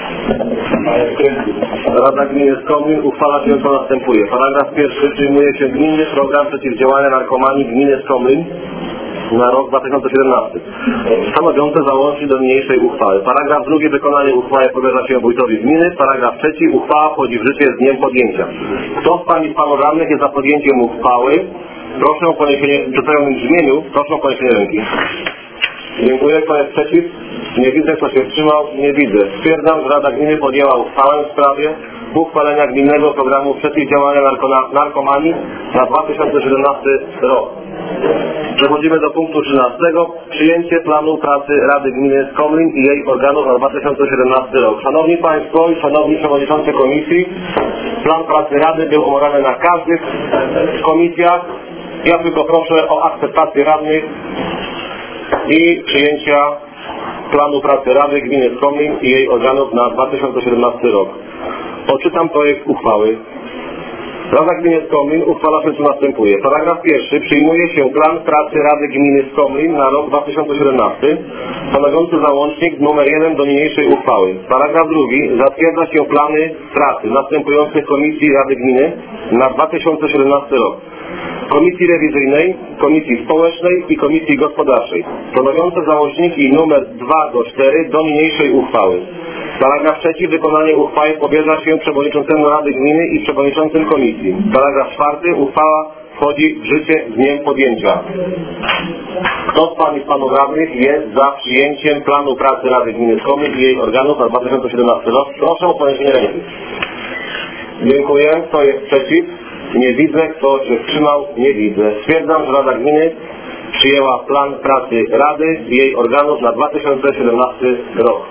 Rada Gminy Skomlin uchwala się co następuje. Paragraf pierwszy. Przyjmuje się Gminny Program Przeciwdziałania Narkomanii Gminy Skomlin na rok dwa tysiące siedemnasty, stanowiące załącznik do niniejszej uchwały. Paragraf drugi. Wykonanie uchwały powierza się wójtowi gminy. Paragraf trzeci. Uchwała wchodzi w życie z dniem podjęcia. Kto z Pani Panów Radnych jest za podjęciem uchwały? Proszę o poniesienie, w przedstawionym brzmieniu, proszę o poniesienie ręki. Dziękuję. Kto jest przeciw? Nie widzę. Kto się wstrzymał? Nie widzę. Stwierdzam, że Rada Gminy podjęła uchwałę w sprawie uchwalenia Gminnego Programu Przeciwdziałania narkomanii na dwa tysiące siedemnasty rok. Przechodzimy do punktu trzynastego. Przyjęcie planu pracy Rady Gminy Skomlin i jej organów na dwa tysiące siedemnasty rok. Szanowni Państwo i Szanowni Przewodniczący Komisji, plan pracy Rady był omawiany na każdych komisjach. Ja tylko proszę o akceptację radnych i przyjęcia planu pracy Rady Gminy Skomlin i jej organów na dwa tysiące siedemnasty rok. Odczytam projekt uchwały. Rada Gminy Skomlin uchwala się co następuje. Paragraf pierwszy. Przyjmuje się plan pracy Rady Gminy Skomlin na rok dwa tysiące siedemnasty, stanowiący załącznik numer jeden do niniejszej uchwały. Paragraf drugi. Zatwierdza się plany pracy następujących komisji Rady Gminy na dwa tysiące siedemnasty rok. Komisji Rewizyjnej, Komisji Społecznej i Komisji Gospodarczej, stanowiące załączniki numer dwa do czterech do niniejszej uchwały. Paragraf trzeci. Wykonanie uchwały powierza się przewodniczącemu Rady Gminy i przewodniczącym Komisji. Paragraf czwarty. Uchwała wchodzi w życie z dniem podjęcia. Kto z Pań i Panów Radnych jest za przyjęciem planu pracy Rady Gminy Skomlin i jej organów na dwa tysiące siedemnasty rok? Proszę o podniesienie ręki. Dziękuję. Kto jest przeciw? Nie widzę. Kto się wstrzymał? Nie widzę. Stwierdzam, że Rada Gminy przyjęła plan pracy Rady i jej organów na dwa tysiące siedemnasty rok.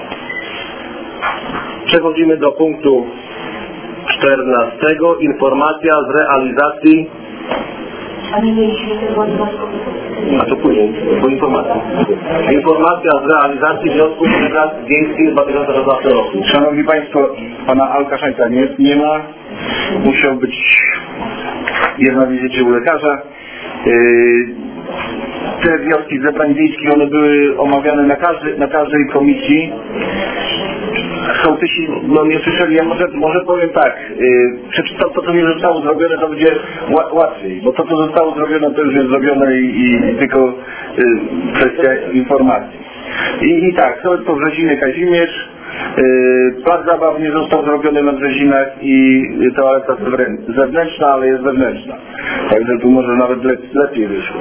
Przechodzimy do punktu czternastego. Informacja z realizacji... A nie mieliśmy tego A to później, po informacji. Informacja z realizacji wniosków delegacji wiejskich z dwa tysiące szesnastego roku. Szanowni Państwo, Pana Alkaszańca nie, nie ma. Musiał być jest na wizycie u lekarza. Yy, te wnioski z zebrań wiejskich, one były omawiane na, każdy, na każdej komisji. Sołtysi no nie słyszeli, ja może, może powiem tak, yy, przeczytam to, co nie zostało zrobione, to będzie łatwiej, bo to, co zostało zrobione, to już jest zrobione i, i tylko yy, kwestia informacji. I, i tak, sołec po Brzeziny Kazimierz, yy, plac zabaw nie został zrobiony na Brzezinach i toaleta zewnętrzna, ale jest wewnętrzna. Także tu może nawet le, lepiej wyszło.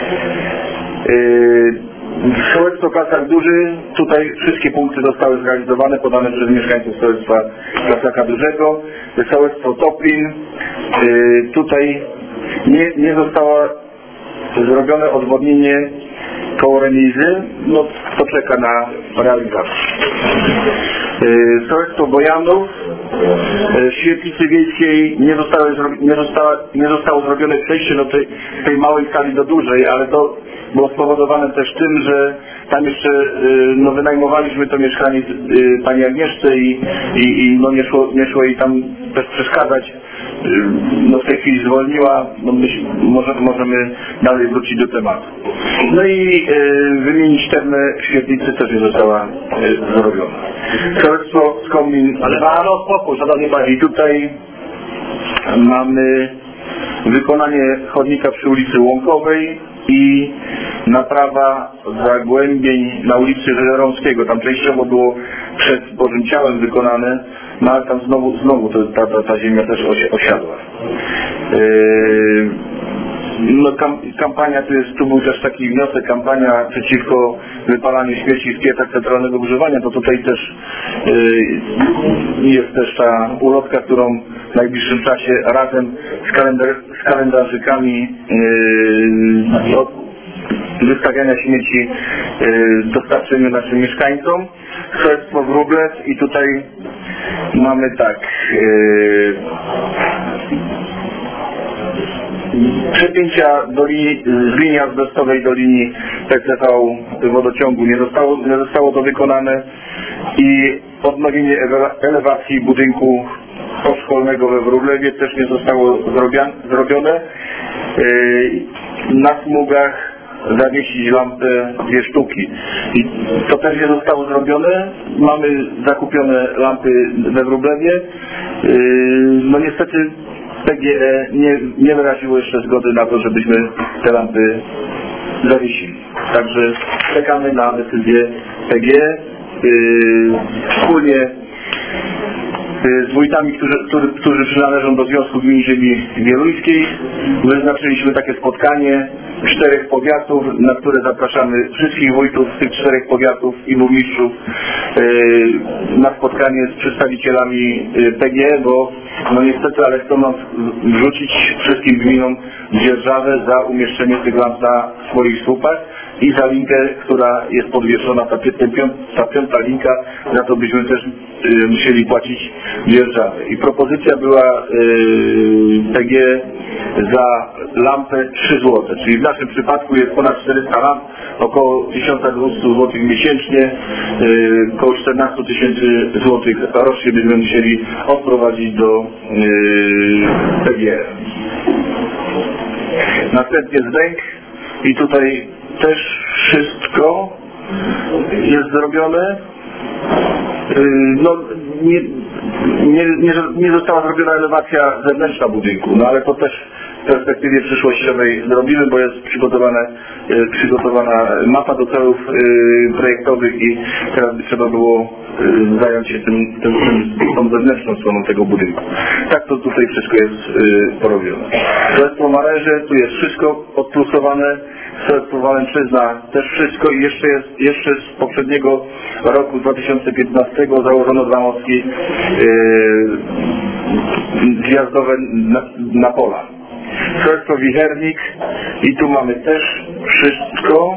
Yy, Sołectwo Klasak Duży, tutaj wszystkie punkty zostały zrealizowane, podane przez mieszkańców sołectwa Klasaka Dużego. Sołectwo Toplin, yy, tutaj nie, nie zostało zrobione odwodnienie koło remizy, no to czeka na realizację. Yy, sołectwo Bojanów, yy, w świetlicy wiejskiej nie, zostały, nie, została, nie zostało zrobione przejście do tej, tej małej skali do dużej, ale to było spowodowane też tym, że tam jeszcze no, wynajmowaliśmy to mieszkanie pani Agnieszce i, i, i no, nie, szło, nie szło jej tam też przeszkadzać. No, w tej chwili zwolniła, no, myśl, może, możemy dalej wrócić do tematu. No i y, wymienić termę świetlicy też nie została y, zrobiona. Sołectwo Skomlin, ale bardzo spokój, szanowni Państwo. I tutaj mamy wykonanie chodnika przy ulicy Łąkowej i naprawa zagłębień na ulicy Żeromskiego. Tam częściowo było przed Bożym Ciałem wykonane, no ale tam znowu, znowu to, ta, ta, ta ziemia też osiadła. Yy, no, kam, kampania, tu, jest, tu był też taki wniosek, kampania przeciwko wypalaniu śmieci w piecach centralnego używania, to tutaj też yy, jest też ta ulotka, którą w najbliższym czasie razem z, kalendar, z kalendarzykami yy, wystawiania śmieci y, dostarczeniu naszym mieszkańcom. Sołectwo Wróblec i tutaj mamy tak y, przepięcia do linii, z linii azbestowej do linii P C V wodociągu nie zostało, nie zostało to wykonane i odnowienie elewacji budynku poszkolnego we Wróblewie też nie zostało zrobione. Na smugach zawiesić lampę dwie sztuki i to też nie zostało zrobione. Mamy zakupione lampy we Wróblewie. No niestety P G E nie, nie wyraziło jeszcze zgody na to, żebyśmy te lampy zawiesili. Także czekamy na decyzję P G E. Yy, wspólnie yy, z wójtami, którzy, którzy, którzy przynależą do Związku Gmin Ziemi Wieluńskiej, wyznaczyliśmy takie spotkanie czterech powiatów, na które zapraszamy wszystkich wójtów z tych czterech powiatów i burmistrzów yy, na spotkanie z przedstawicielami yy, P G E, bo no niestety, ale chcą nam wrzucić wszystkim gminom dzierżawę za umieszczenie tych lamp na swoich słupach i za linkę, która jest podwieszona, ta, ta piąta linka, za to byśmy też y, musieli płacić dzierżawę. I propozycja była y, P G za lampę trzy złote, czyli w naszym przypadku jest ponad czterysta lamp, około tysiąc dwieście złotych miesięcznie, y, około czternaście tysięcy złotych rocznie byśmy musieli odprowadzić do y, P G. Następnie zdęk i tutaj też wszystko jest zrobione. No, nie, nie, nie, nie została zrobiona elewacja zewnętrzna budynku, no ale to też w perspektywie przyszłościowej zrobimy, bo jest przygotowane, przygotowana mapa do celów projektowych i teraz by trzeba było zająć się tym, tym, tym, tą zewnętrzną stroną tego budynku. Tak to tutaj wszystko jest porobione. Sołectwo Maręże, tu jest wszystko odplusowane. Sołectwo Wałęczyzna też wszystko i jeszcze jest, jeszcze z poprzedniego roku dwa tysiące piętnastego założono dwa mostki yy, gwiazdowe na, na pola. Sołectwo Wichernik i tu mamy też wszystko.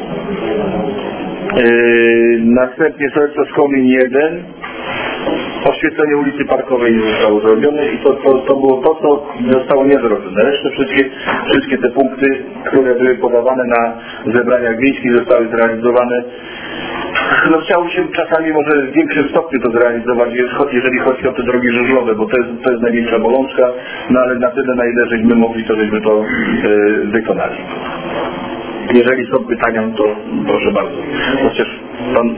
Yy, następnie sołectwo Skomin jeden. Oświetlenie ulicy Parkowej nie zostało zrobione i to, to, to było to, co zostało niezrobione. Resztę wszystkie, wszystkie te punkty, które były podawane na zebraniach wiejskich, zostały zrealizowane. No chciało się czasami może w większym stopniu to zrealizować, jeżeli chodzi o te drogi żużlowe, bo to jest, to jest największa bolączka, no ale na tyle, na ile żeśmy mogli, to żeśmy to yy, wykonali. Jeżeli są pytania, to proszę bardzo. Chociaż pan...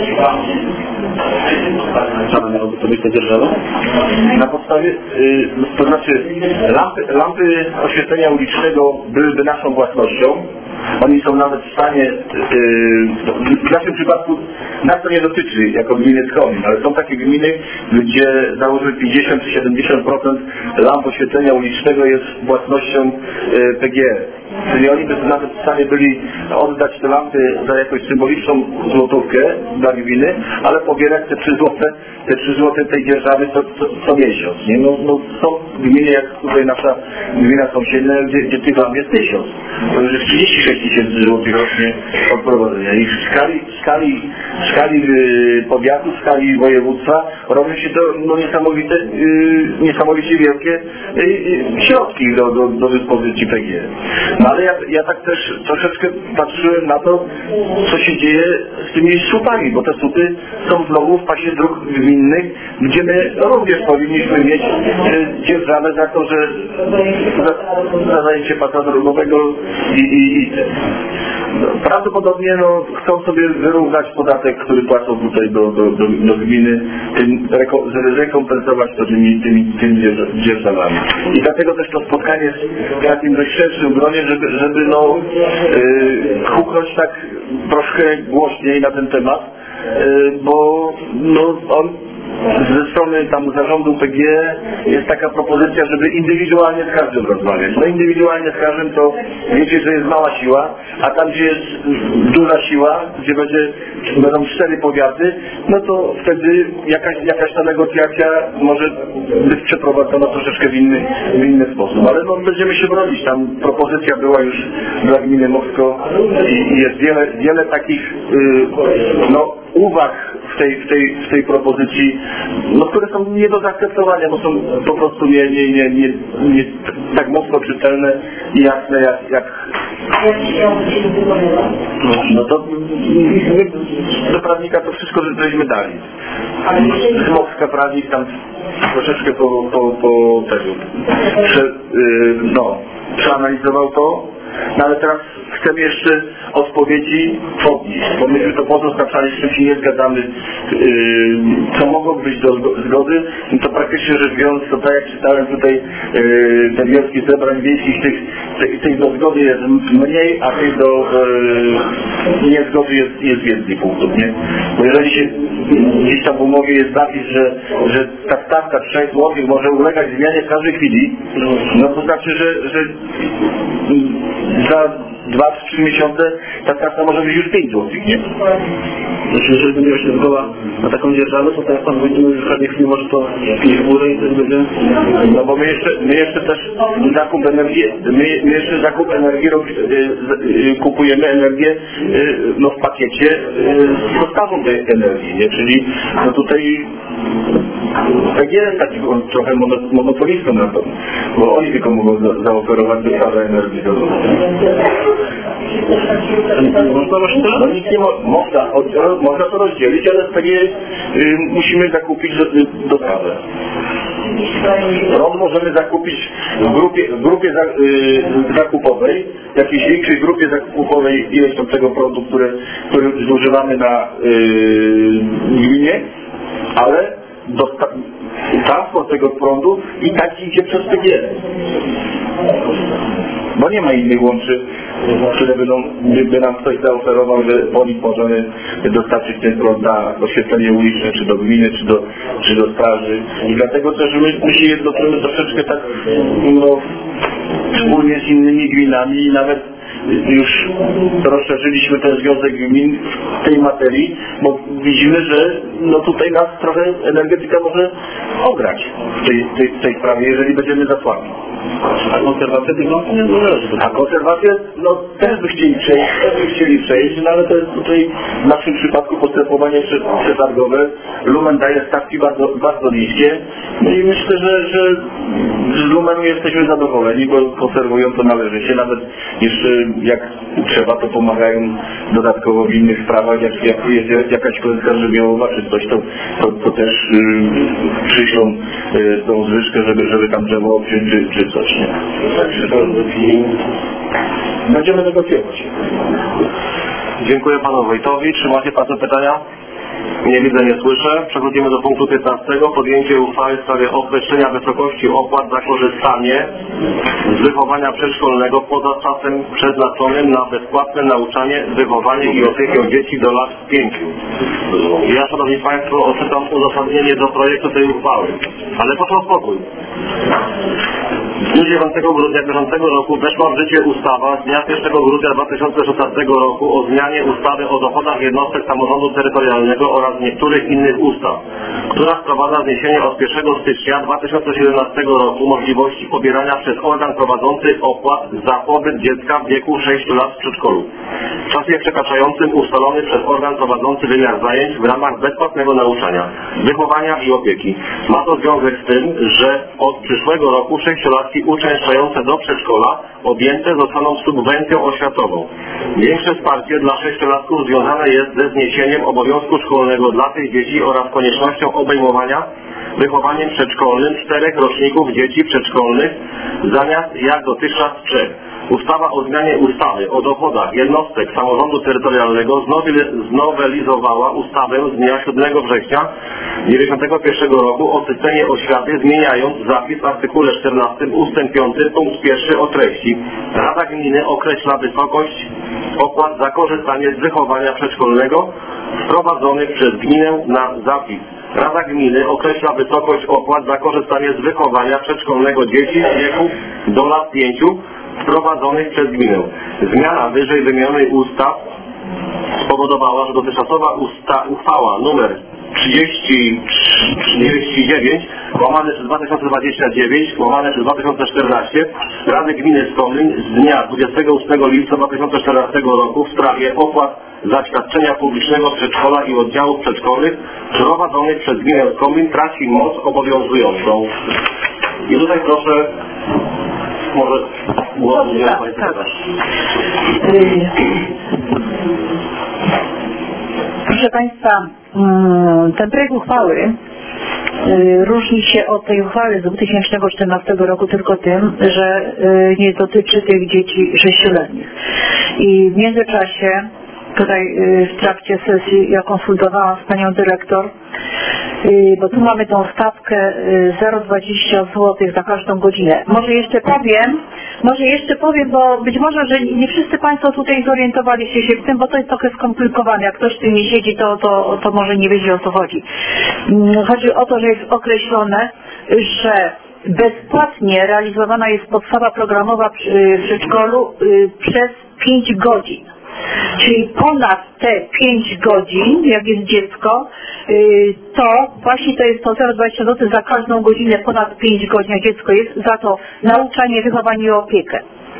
Na podstawie, yy, to znaczy lampy, lampy oświetlenia ulicznego byłyby naszą własnością. Oni są nawet w stanie, yy, w naszym przypadku nas to nie dotyczy jako gminy Skomin, ale są takie gminy, gdzie załóżmy pięćdziesiąt czy siedemdziesiąt procent lamp oświetlenia ulicznego jest własnością yy, P G E. Czyli oni by nawet w stanie byli oddać te lampy za jakąś symboliczną złotówkę dla gminy, ale pobierać te trzy złote, te trzy złote tej dzierżawy co, co, co miesiąc. Nie? No, no są gminy, jak tutaj nasza gmina sąsiednia, gdzie, gdzie tych lamp jest tysiąc. To już jest trzydzieści sześć tysięcy złotych rocznie odprowadzenia. I w skali, w skali, w skali yy, powiatu, w skali województwa robią się to no, niesamowite, yy, niesamowicie wielkie yy, środki do, do, do dyspozycji P G. No ale ja, ja tak też troszeczkę patrzyłem na to, co się dzieje z tymi słupami, bo te słupy są znowu w pasie dróg gminnych, gdzie my również powinniśmy mieć e, dzierżawę za to, że za, za zajęcie pasa drogowego i, i, i no, prawdopodobnie no, chcą sobie wyrównać podatek, który płacą tutaj do, do, do, do gminy, tym, reko, rekompensować to tymi, tymi, tymi dzierżawami. I dlatego też to spotkanie w takim dość szerszym gronie, żeby, żeby no, yy, huknąć tak troszkę głośniej na ten temat, yy, bo no, on ze strony tam zarządu P G jest taka propozycja, żeby indywidualnie z każdym rozmawiać. No indywidualnie z każdym to wiecie, że jest mała siła, a tam gdzie jest duża siła, gdzie będzie, będą cztery powiaty, no to wtedy jakaś, jakaś ta negocjacja może być przeprowadzona troszeczkę w inny, w inny sposób. Ale no będziemy się bronić. Tam propozycja była już dla gminy Moskwo i jest wiele, wiele takich yy, no, uwag w tej, w tej, w tej propozycji, no, które są nie do zaakceptowania, bo są po prostu nie, nie, nie, nie, nie tak mocno czytelne i jasne jak, jak no to my do prawnika to wszystko żeśmy dali. Z Moskwa prawnik tam troszeczkę po, po, po tego prze, yy, no, przeanalizował to, no ale teraz chcemy jeszcze odpowiedzi podnieść, bo myśmy to pozostawiali, z czym się nie zgadzamy, yy, co mogło być do zgody, no to praktycznie rzecz biorąc, to tak jak czytałem tutaj yy, te wnioski zebrań wiejskich, tych, tych, tych do zgody jest mniej, a tych do yy, niezgody jest, jest więcej punktów, nie? Bo jeżeli się gdzieś tam w umowie jest zapis, że, że ta stawka trzech złotych może ulegać zmianie w każdej chwili, no to znaczy, że, że za dwa czy trzy miesiące ta stawka może być już pięć złotych, nie? Znaczy, jeżeli będzie się zgoda na taką dzierżawę, to tak pan wójtu już w każdej chwili może to iść w górę i to będzie... No bo my jeszcze, my jeszcze też zakup energii, my, my jeszcze zakup energii robi, kupujemy energię no, w pakiecie z dostawą tej energii, nie? Czyli no tutaj tak jest taki trochę monopolistą na to, bo oni tylko mogą za, zaoferować dostawę energii do domu. No nic nie mo można, można to rozdzielić, ale z P G y, musimy zakupić dostawę. Prąd możemy zakupić w grupie, w grupie za, y, zakupowej, w jakiejś większej grupie zakupowej ileś tam tego prądu, który, który zużywamy na y, gminie, ale transport tego prądu i tak idzie przez P G. Bo nie ma innych łączy, które będą, by nam ktoś zaoferował, że po nich możemy dostarczyć ten prąd na oświetlenie uliczne, czy do gminy, czy do, czy do straży. I dlatego też my, my się jednoczymy troszeczkę tak no, wspólnie z innymi gminami i nawet już rozszerzyliśmy ten związek gmin w tej materii, bo widzimy, że no tutaj nas trochę energetyka może ograć w tej, tej, tej sprawie, jeżeli będziemy za słabi. A konserwacje tych domów nie zależy. A konserwacje, no też by chcieli przejść, też by chcieli przejść, no ale to jest tutaj w naszym przypadku postępowanie przetargowe. Lumen daje stawki bardzo, bardzo niskie. No i myślę, że, że z Lumenu jesteśmy zadowoleni, bo konserwują to należycie. Nawet jeszcze jak trzeba, to pomagają dodatkowo w innych sprawach, jak, jak jest jakaś klęska żywiołowa czy coś, to, to, to też yy, przyślą yy, tą zwyżkę, żeby, żeby tam drzewo obciąć czy, czy coś, nie? Także to będziemy negocjować. Dziękuję panu wójtowi. Czy macie państwo pytania? Nie widzę, nie słyszę. Przechodzimy do punktu piętnastego. Podjęcie uchwały w sprawie określenia wysokości opłat za korzystanie z wychowania przedszkolnego poza czasem przeznaczonym na bezpłatne nauczanie, wychowanie i opiekę dzieci do lat pięciu. Ja, szanowni państwo, odczytam uzasadnienie do projektu tej uchwały. Ale proszę o spokój. W dniu dziewiątego grudnia bieżącego roku weszła w życie ustawa z dnia pierwszego grudnia dwa tysiące szesnastego roku o zmianie ustawy o dochodach jednostek samorządu terytorialnego oraz niektórych innych ustaw, która wprowadza zniesienie od pierwszego stycznia dwa tysiące siedemnastego roku możliwości pobierania przez organ prowadzący opłat za pobyt dziecka w wieku sześciu lat w przedszkolu, w czasie przekraczającym ustalony przez organ prowadzący wymiar zajęć w ramach bezpłatnego nauczania, wychowania i opieki. Ma to związek z tym, że od przyszłego roku sześciolatki uczęszczające do przedszkola objęte zostaną subwencją oświatową. Większe wsparcie dla sześciolatków związane jest ze zniesieniem obowiązku szkolnego dla tych dzieci oraz koniecznością obejmowania wychowaniem przedszkolnym czterech roczników dzieci przedszkolnych zamiast jak dotychczas trzech. Ustawa o zmianie ustawy o dochodach jednostek samorządu terytorialnego znowelizowała ustawę z dnia siódmego września tysiąc dziewięćset dziewięćdziesiątego pierwszego roku o systemie oświaty, zmieniając zapis w artykule czternastym ustęp piąty punkt pierwszy o treści. Rada Gminy określa wysokość opłat za korzystanie z wychowania przedszkolnego wprowadzonych przez gminę na zapis Rada Gminy określa wysokość opłat za korzystanie z wychowania przedszkolnego dzieci w wieku do lat pięciu wprowadzonych przez gminę. Zmiana wyżej wymienionej ustaw spowodowała, że dotychczasowa usta, uchwała numer trzydzieści dziewięć łamane przez dwa tysiące dwadzieścia dziewięć łamane przez dwa tysiące czternaście Rady Gminy Skomlin z dnia dwudziestego ósmego lipca dwa tysiące czternastego roku w sprawie opłat za świadczenia publicznego przedszkola i oddziałów przedszkolnych prowadzonych przez Gminę Skomlin traci moc obowiązującą. I tutaj proszę, może głos udzielę Państwu. Proszę Państwa, ten projekt uchwały różni się od tej uchwały z dwa tysiące czternastego roku tylko tym, że nie dotyczy tych dzieci sześcioletnich. I w międzyczasie, tutaj w trakcie sesji ja konsultowałam z Panią Dyrektor, bo tu mamy tą stawkę zero przecinek dwadzieścia złotych za każdą godzinę. Może jeszcze powiem, może jeszcze powiem, bo być może, że nie wszyscy Państwo tutaj zorientowaliście się w tym, bo to jest trochę skomplikowane. Jak ktoś w tym nie siedzi, to, to, to może nie wiedzie, o co chodzi. Chodzi o to, że jest określone, że bezpłatnie realizowana jest podstawa programowa w przedszkolu przez pięć godzin. Czyli ponad te pięć godzin, jak jest dziecko, to właśnie to jest to zero przecinek dwadzieścia złotych za każdą godzinę ponad pięć godzin, jak dziecko jest, za to nauczanie, wychowanie i opiekę.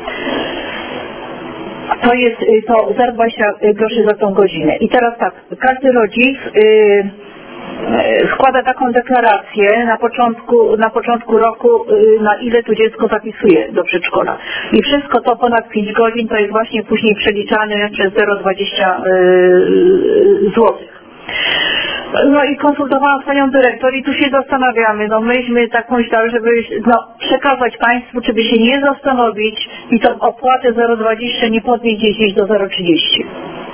To jest to zero przecinek dwadzieścia groszy za tą godzinę. I teraz tak, każdy rodzic yy, składa taką deklarację na początku, na początku roku, na ile to dziecko zapisuje do przedszkola. I wszystko to ponad pięć godzin to jest właśnie później przeliczane przez zero przecinek dwadzieścia złotych. No i konsultowałam z Panią Dyrektor i tu się zastanawiamy, no myśmy tak myśleli, żeby no, przekazać Państwu, czy by się nie zastanowić i tą opłatę zero przecinek dwadzieścia nie podnieść gdzieś do zero przecinek trzydzieści.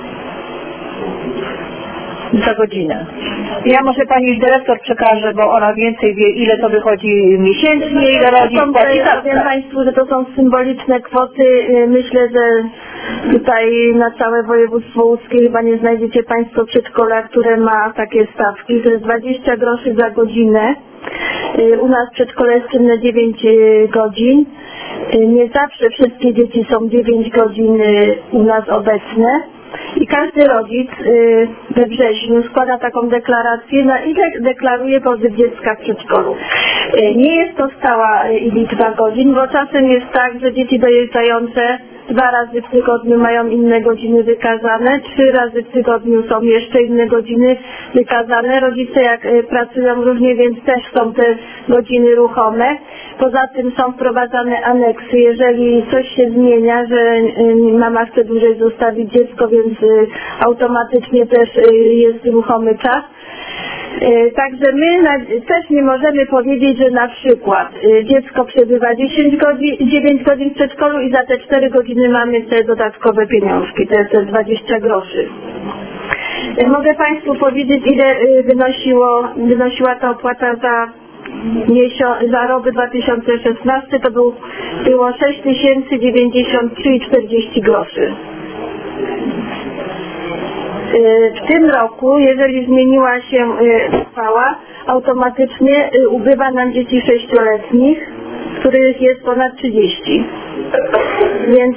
Za godzinę. Ja może Pani Dyrektor przekażę, bo ona więcej wie, ile to wychodzi miesięcznie, ile rodzic płaci. Powiem Państwu, że to są symboliczne kwoty. Myślę, że tutaj na całe województwo łódzkie chyba nie znajdziecie Państwo przedszkola, które ma takie stawki. To jest dwadzieścia groszy za godzinę. U nas przedszkole jest czynne dziewięć godzin. Nie zawsze wszystkie dzieci są dziewięć godzin u nas obecne. I każdy rodzic y, we wrześniu składa taką deklarację, na ile deklaruje pobyt dziecka w przedszkolu. Y, nie jest to stała y, liczba godzin, bo czasem jest tak, że dzieci dojeżdżające dwa razy w tygodniu mają inne godziny wykazane, trzy razy w tygodniu są jeszcze inne godziny wykazane. Rodzice jak y, pracują różnie, więc też są te godziny ruchome. Poza tym są wprowadzane aneksy, jeżeli coś się zmienia, że y, mama chce dłużej zostawić dziecko, więc y, automatycznie też y, jest ruchomy czas. Y, także my na, też nie możemy powiedzieć, że na przykład y, dziecko przebywa dziesięć godzin, dziewięć godzin w przedszkolu i za te cztery godziny mamy te dodatkowe pieniążki, te, te dwadzieścia groszy. Y, mogę Państwu powiedzieć, ile y, wynosiło, wynosiła ta opłata za za rok dwa tysiące szesnasty, to był, było sześć tysięcy dziewięćdziesiąt trzy i czterdzieści groszy. W tym roku, jeżeli zmieniła się uchwała, automatycznie ubywa nam dzieci sześcioletnich, których jest ponad trzydzieści. Więc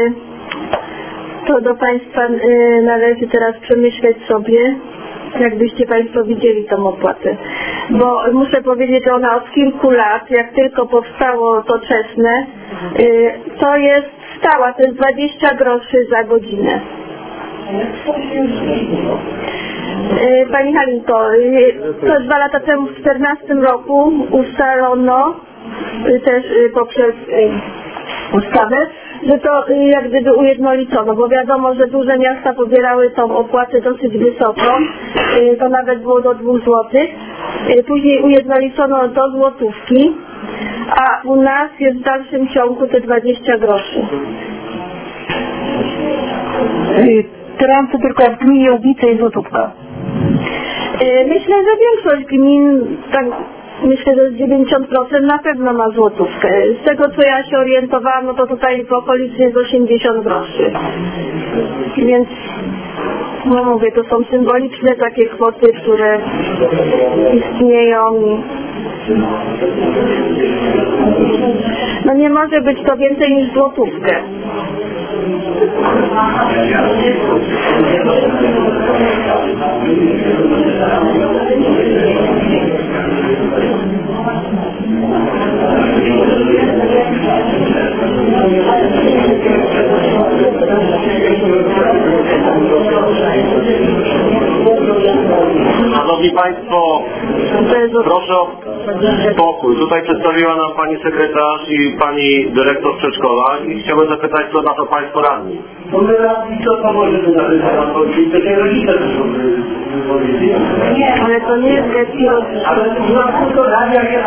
to do Państwa należy teraz przemyśleć sobie, jakbyście Państwo widzieli tą opłatę. Bo muszę powiedzieć, że ona od kilku lat, jak tylko powstało to czesne, to jest stała, to jest dwadzieścia groszy za godzinę. Pani Halinko, to dwa lata temu w czternastym roku ustalono też poprzez ustawę, że to jak gdyby ujednolicono, bo wiadomo, że duże miasta pobierały tą opłatę dosyć wysoką, to nawet było do dwóch złotych, później ujednolicono do złotówki, a u nas jest w dalszym ciągu te dwadzieścia groszy. Teraz to tylko w gminie Łubice jest złotówka. Myślę, że większość gmin, tak, myślę, że dziewięćdziesiąt procent na pewno ma złotówkę. Z tego, co ja się orientowałam, no to tutaj w okolicy jest osiemdziesiąt groszy. Więc No mówię, to są symboliczne takie kwoty, które istnieją i no nie może być to więcej niż złotówkę. Szanowni Państwo, proszę o spokój. Tutaj przedstawiła nam Pani sekretarz i Pani dyrektor przedszkola i chciałbym zapytać, co na to Państwo radni. Bo my radni to pomoże do naszej pomocy, to się rodzice też są wypowiedzi. Ale to nie jest gestii rodziców. Ale to radia jest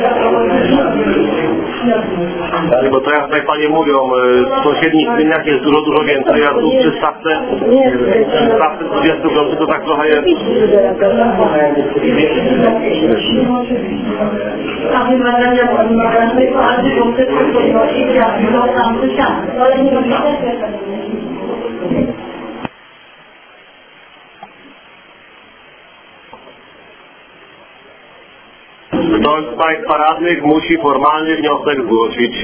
Bo to jak tutaj Panie mówią, w sąsiednich gminach jest dużo, dużo więcej, a tu przy stawce, przy stawce dwudziestu groszy to tak trochę jest. A wymagania wymaganego, ale koncepcja podnosi, jak to tam wysiadł. Ale nie ma. Ktoś z Państwa radnych musi formalnie wniosek zgłosić.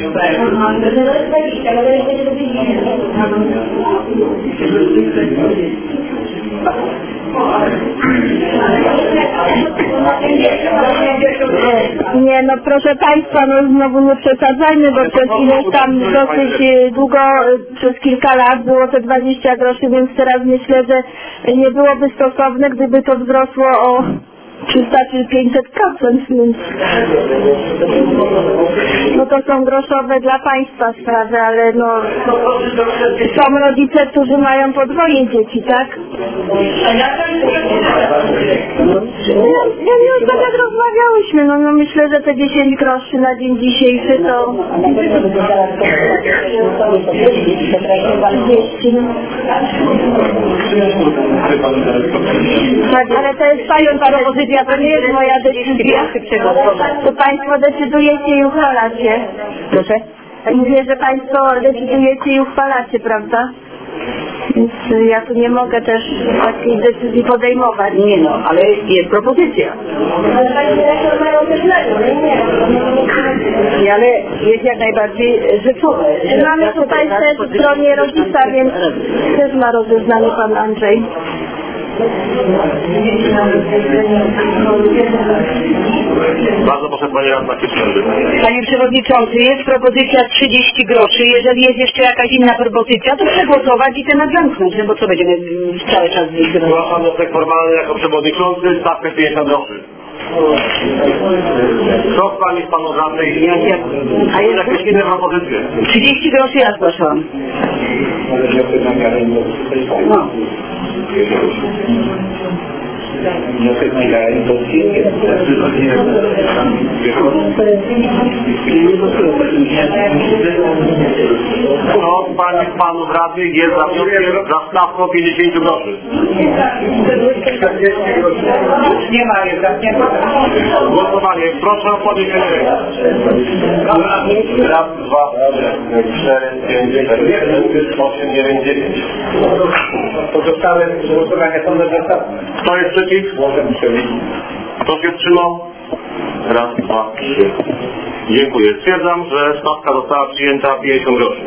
Nie, no proszę Państwa, no znowu nie przesadzajmy, bo przez ileś tam dosyć długo, przez kilka lat było te dwadzieścia groszy, więc teraz myślę, że nie byłoby stosowne, gdyby to wzrosło o trzysta czy pięćset procent, więc no to są groszowe dla Państwa sprawy, ale no są rodzice, którzy mają podwoje dzieci, tak? No, ja nie o tym jak rozmawiałyśmy, no, no myślę, że te dziesięć groszy na dzień dzisiejszy to tak, ale to jest Pani propozycja, to nie jest moja decyzja. To Państwo decydujecie i uchwalacie. Proszę? Mówię, że Państwo decydujecie i uchwalacie, prawda? Więc ja tu nie mogę też takiej decyzji podejmować. Nie no, ale jest propozycja. Ale Pani dyrektor mają też lepiej, nie? Ale jest jak najbardziej rzeczowe. Mamy tutaj też w stronie rodzica, więc też ma rozeznanie Pan Andrzej. Bardzo proszę Pani radna Kieszondy. Panie Przewodniczący, jest propozycja trzydzieści groszy. Jeżeli jest jeszcze jakaś inna propozycja, to przegłosować i temat zamknąć, no bo co będziemy cały czas zgrywać. Zgłaszam wniosek formalny jako przewodniczący, stawkę pięćdziesiąt groszy. Co z Pani z Panu radnej? Ja, ja, a jest jakieś inne propozycje? trzydzieści groszy ja zgłaszałam. No. Wniosek na idealnie polskie Co z Pani z Panów radnych jest za wnioskiem za stawką pięćdziesiąt groszy? Nie ma, jest nie ma. Głosowanie. Proszę o podniesienie ręki. Raz, dwa, trzy, cztery, pięć, sześć, osiem, dziewięć, dziesięć. Pozostałe głosowania są bezzasadne. Kto jest przeciw? Kto się wstrzymał? Raz, dwa, trzy. Dziękuję. Stwierdzam, że stawka została przyjęta pięćdziesiąt groszy.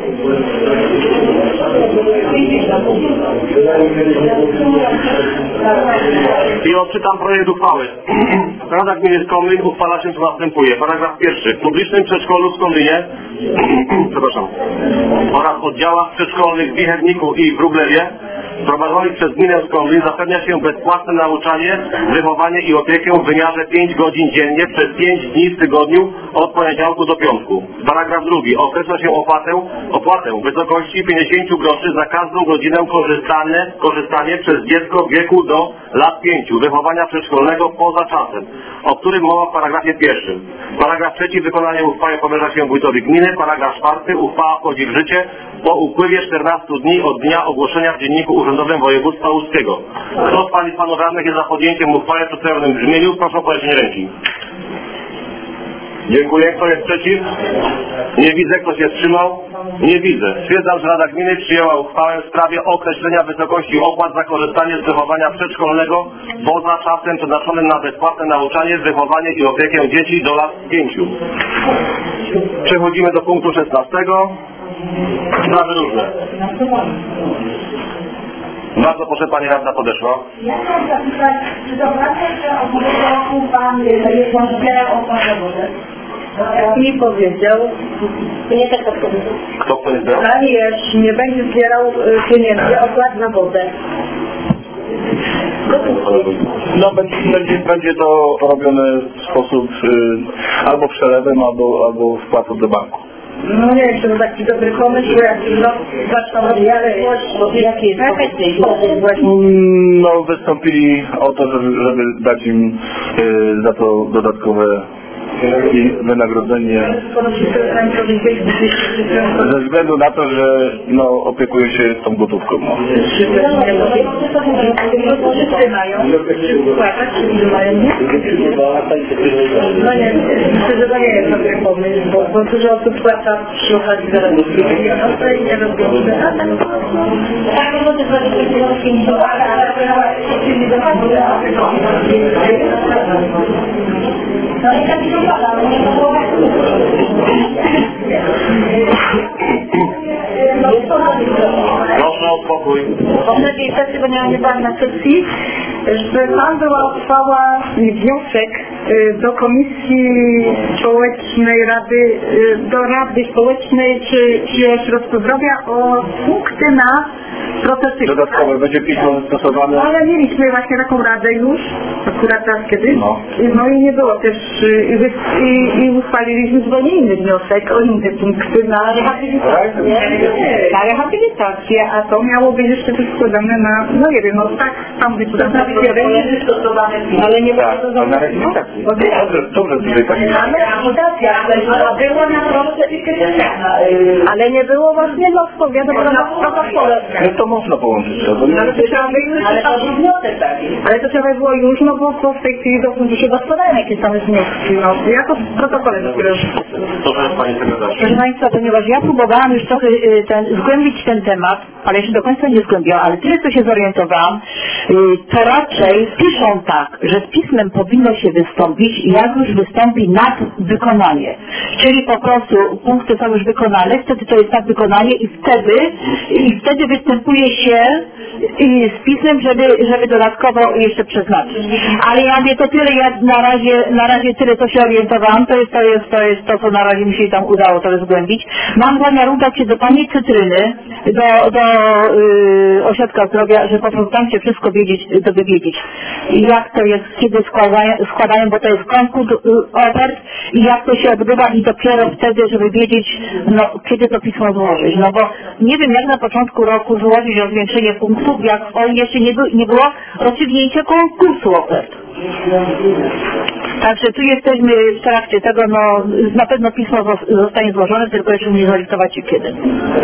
I odczytam projekt uchwały. Rada Gminy Skomlin uchwala się co następuje. Paragraf pierwszy. W publicznym przedszkolu w Skomlinie przepraszam, oraz oddziałach przedszkolnych w Wicherniku i w Wróblewie prowadzonych przez gminę Skomlin zapewnia się bezpłatne nauczanie, wychowanie i opiekę w wymiarze pięć godzin dziennie przez pięć dni w tygodniu od poniedziałku do piątku. Paragraf drugi. Określa się opłatę, opłatę w wysokości pięćdziesiąt groszy za każdą godzinę korzystanie, korzystanie przez dziecko w wieku do lat pięciu wychowania przedszkolnego poza czasem, o którym mowa w paragrafie pierwszym. Paragraf trzeci. Wykonanie uchwały powierza się wójtowi gminy. Paragraf czwarty. Uchwała wchodzi w życie po upływie czternastu dni od dnia ogłoszenia w Dzienniku Urzędowym Województwa Łódzkiego. Kto z Pani i Panów radnych jest za podjęciem uchwały w przedstawionym brzmieniu? Proszę o podniesienie ręki. Dziękuję. Kto jest przeciw? Nie widzę. Kto się wstrzymał? Nie widzę. Stwierdzam, że Rada Gminy przyjęła uchwałę w sprawie określenia wysokości opłat za korzystanie z wychowania przedszkolnego poza czasem przeznaczonym na bezpłatne nauczanie, wychowanie i opiekę dzieci do lat pięciu. Przechodzimy do punktu szesnastego. Sprawy różne. Bardzo proszę, pani radna podeszła. Ja chciałam zapytać, czy to prawda, że od nowego roku pan jest zbierał opłat za wodę? Nie powiedział. Nie tak odpowiedział. Kto kto nie zbierał? Ani jeszcze nie będzie zbierał y, pieniędzy opłat za wodę. No będzie, będzie, będzie to robione w sposób y, albo przelewem, albo, albo wpłatą do banku. No nie wiem, czy to taki dobry pomysł, bo jak no, zaczną ale jaki jest pomysł? No wystąpili o to, żeby, żeby dać im y, za to dodatkowe i wynagrodzenie ze względu na to, że no, opiekują się tą gotówką. No. No nie, myślę, że to nie jest dobry pomysł, bo, bo dużo osób płaca przy okazji zarobienia. No to i nie rozwiąże. Tak, no to jest pięćdziesiąt, ale no i tak się upada, no nie było. Proszę o spokój. W takiej sesji, bo nie byłam na sesji, że tam była uchwała, wniosek do Komisji Społecznej Rady, do Rady Społecznej czy, czy Ośrodku Zdrowia o punkty na procesy. Dodatkowe będzie pismo zastosowane. No, ale mieliśmy właśnie taką radę już, akurat raz kiedyś. No. No i nie było też, i, i, i uchwaliliśmy zupełnie inny wniosek o inne punkty na rehabilitację. Na rehabilitację, a to miało być jeszcze też składane na, no nie wiem, no tak, tam być ale nie było to na rehabilitację. Dobrze, dobrze, tutaj tak. Ale było na procesie. Ale nie było właśnie, no spowiadane na protokole. No to można połączyć. Ale to trzeba Ale to był wniosek taki. Ale to trzeba było już, no bo, bo w tej chwili do funduszy gospodarczego jakie są wnioski, no. Ja to w protokole dopiero. Proszę pani sekretarz. Proszę Państwa, ponieważ ja próbowałam już trochę y, ten, zgłębić ten temat, ale jeszcze do końca nie zgłębiłam, ale tyle co się zorientowałam, y, to raczej piszą tak, że z pismem powinno się wystąpić, jak już wystąpi nadwykonanie. Czyli po prostu punkty są już wykonane, wtedy to jest nadwykonanie i wtedy, i wtedy występuje się y, z pismem, żeby, żeby dodatkowo jeszcze przeznaczyć. Ale ja mówię, to tyle, ja na razie, na razie tyle co się orientowałam, to jest to, jest, to jest to, co na razie mi się tam udało to zgłębić. Mam zamiar udać się do pani Cytryny, do, do yy, Ośrodka Zdrowia, że po prostu tam się wszystko wiedzieć, dowiedzieć. Jak to jest, kiedy składają, składają bo to jest konkurs yy, ofert i jak to się odbywa i dopiero wtedy, żeby wiedzieć, no, kiedy to pismo złożyć. No bo nie wiem, jak na początku roku złożyć o zwiększenie punktów, jak on jeszcze nie, by, nie było rozstrzygnięcia konkursu ofert. Także tu jesteśmy w trakcie tego, no na pewno pismo zostanie złożone, tylko jeszcze musi zorientować się kiedy.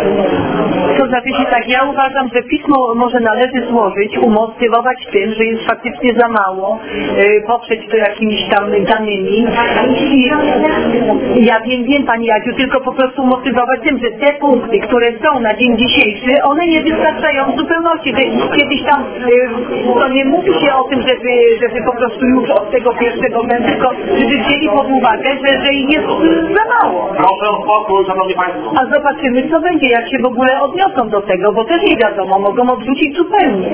To znaczy się tak, ja uważam, że pismo może należy złożyć, umotywować tym, że jest faktycznie za mało, yy, poprzeć to jakimiś tam danymi. I, ja wiem, wiem Pani Jadziu, tylko po prostu umotywować tym, że te punkty, które są na dzień dzisiejszy, one nie wystarczają w zupełności. Kiedyś tam, yy, to nie mówi się o tym, żeby, żeby po prostu już od tego pierwszego momentu, tylko żeby wzięli pod uwagę, że, że ich jest za mało. Proszę o spokój, szanowni państwo. A zobaczymy, co będzie, jak się w ogóle odniosą do tego, bo też nie wiadomo, mogą odrzucić zupełnie.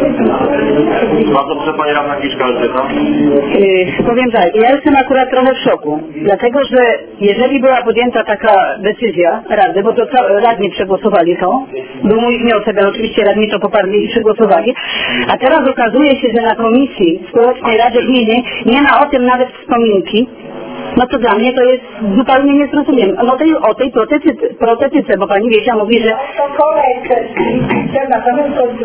Bardzo proszę pani radna Kiszka Elżbieta. Yy, powiem tak, ja jestem akurat trochę w szoku, dlatego że jeżeli była podjęta taka decyzja Rady, bo to radni przegłosowali to, był mój wniosek, ale oczywiście radni to poparli i przegłosowali, a teraz okazuje się, że na Komisji Społecznej Rady Gminy nie ma o tym nawet wspominki. No to dla mnie to jest zupełnie niezrozumiałe. No tej, o tej protetyce, protetyce, bo pani Wiesia mówi, że... Protokole chcę na samym końcu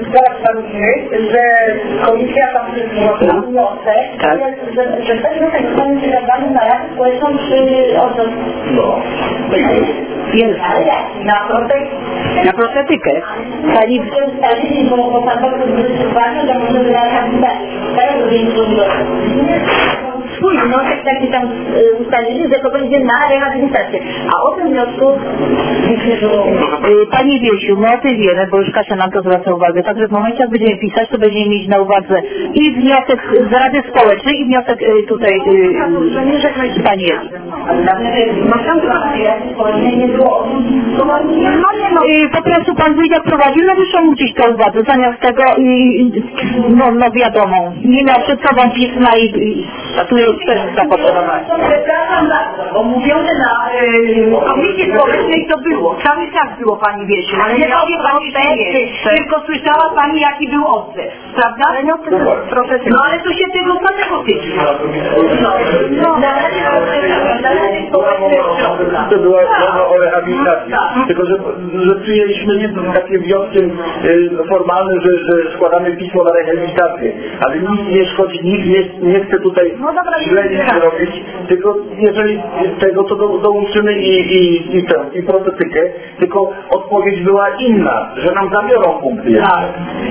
że komisja tam przyjęła wniosek, tak. że, że ten wniosek zostanie przekazany na Radę Społeczną czy odwrót. No. Jest. Na protetykę. Na protetykę. Pani... Ustalili, bo pan bardzo uważa, że może na rehabilitację. Teraz to jest swój wniosek taki tam y, ustalili, że to będzie na rehabilitację. A o tym wniosku nic nie było. Y, Pani Wiesiu, my o tym wiemy, bo już Kasia nam to zwraca uwagę, także w momencie jak będziemy pisać, to będziemy mieć na uwadze i wniosek z Rady Społecznej i wniosek y, tutaj y, Pani Eli. No tam Rady Społecznej nie było. I po prostu Pan Wójtek prowadził najwyższą gdzieś to uwagę, zamiast tego i no, no wiadomo, nie miał przed sobą pisma i, i a tu jest też zapotrzebowanie. Przepraszam bardzo, bo mówią, że na y, Komisji Społecznej to było. Cały czas było Pani Wiesiu. Ale nie powie Pani, że nie. Tylko słyszała Pani, jaki był odzew. Prawda? Ale nie profesjonalnie. No ale to się tego samego tyczy. No, no. Na razie społecznej To była mowa o rehabilitacji. Tylko, że, że przyjęliśmy nie takie wnioski y, formalne, że, że składamy pismo na rehabilitację. Ale nic nie szkodzi, nikt nie, nie chce tutaj no dobra, źle nic zrobić. Tylko jeżeli tego, to do, dołączymy i, i, i, tę, i prototykę, tylko odpowiedź była inna, że nam zabiorą punkty. Tak.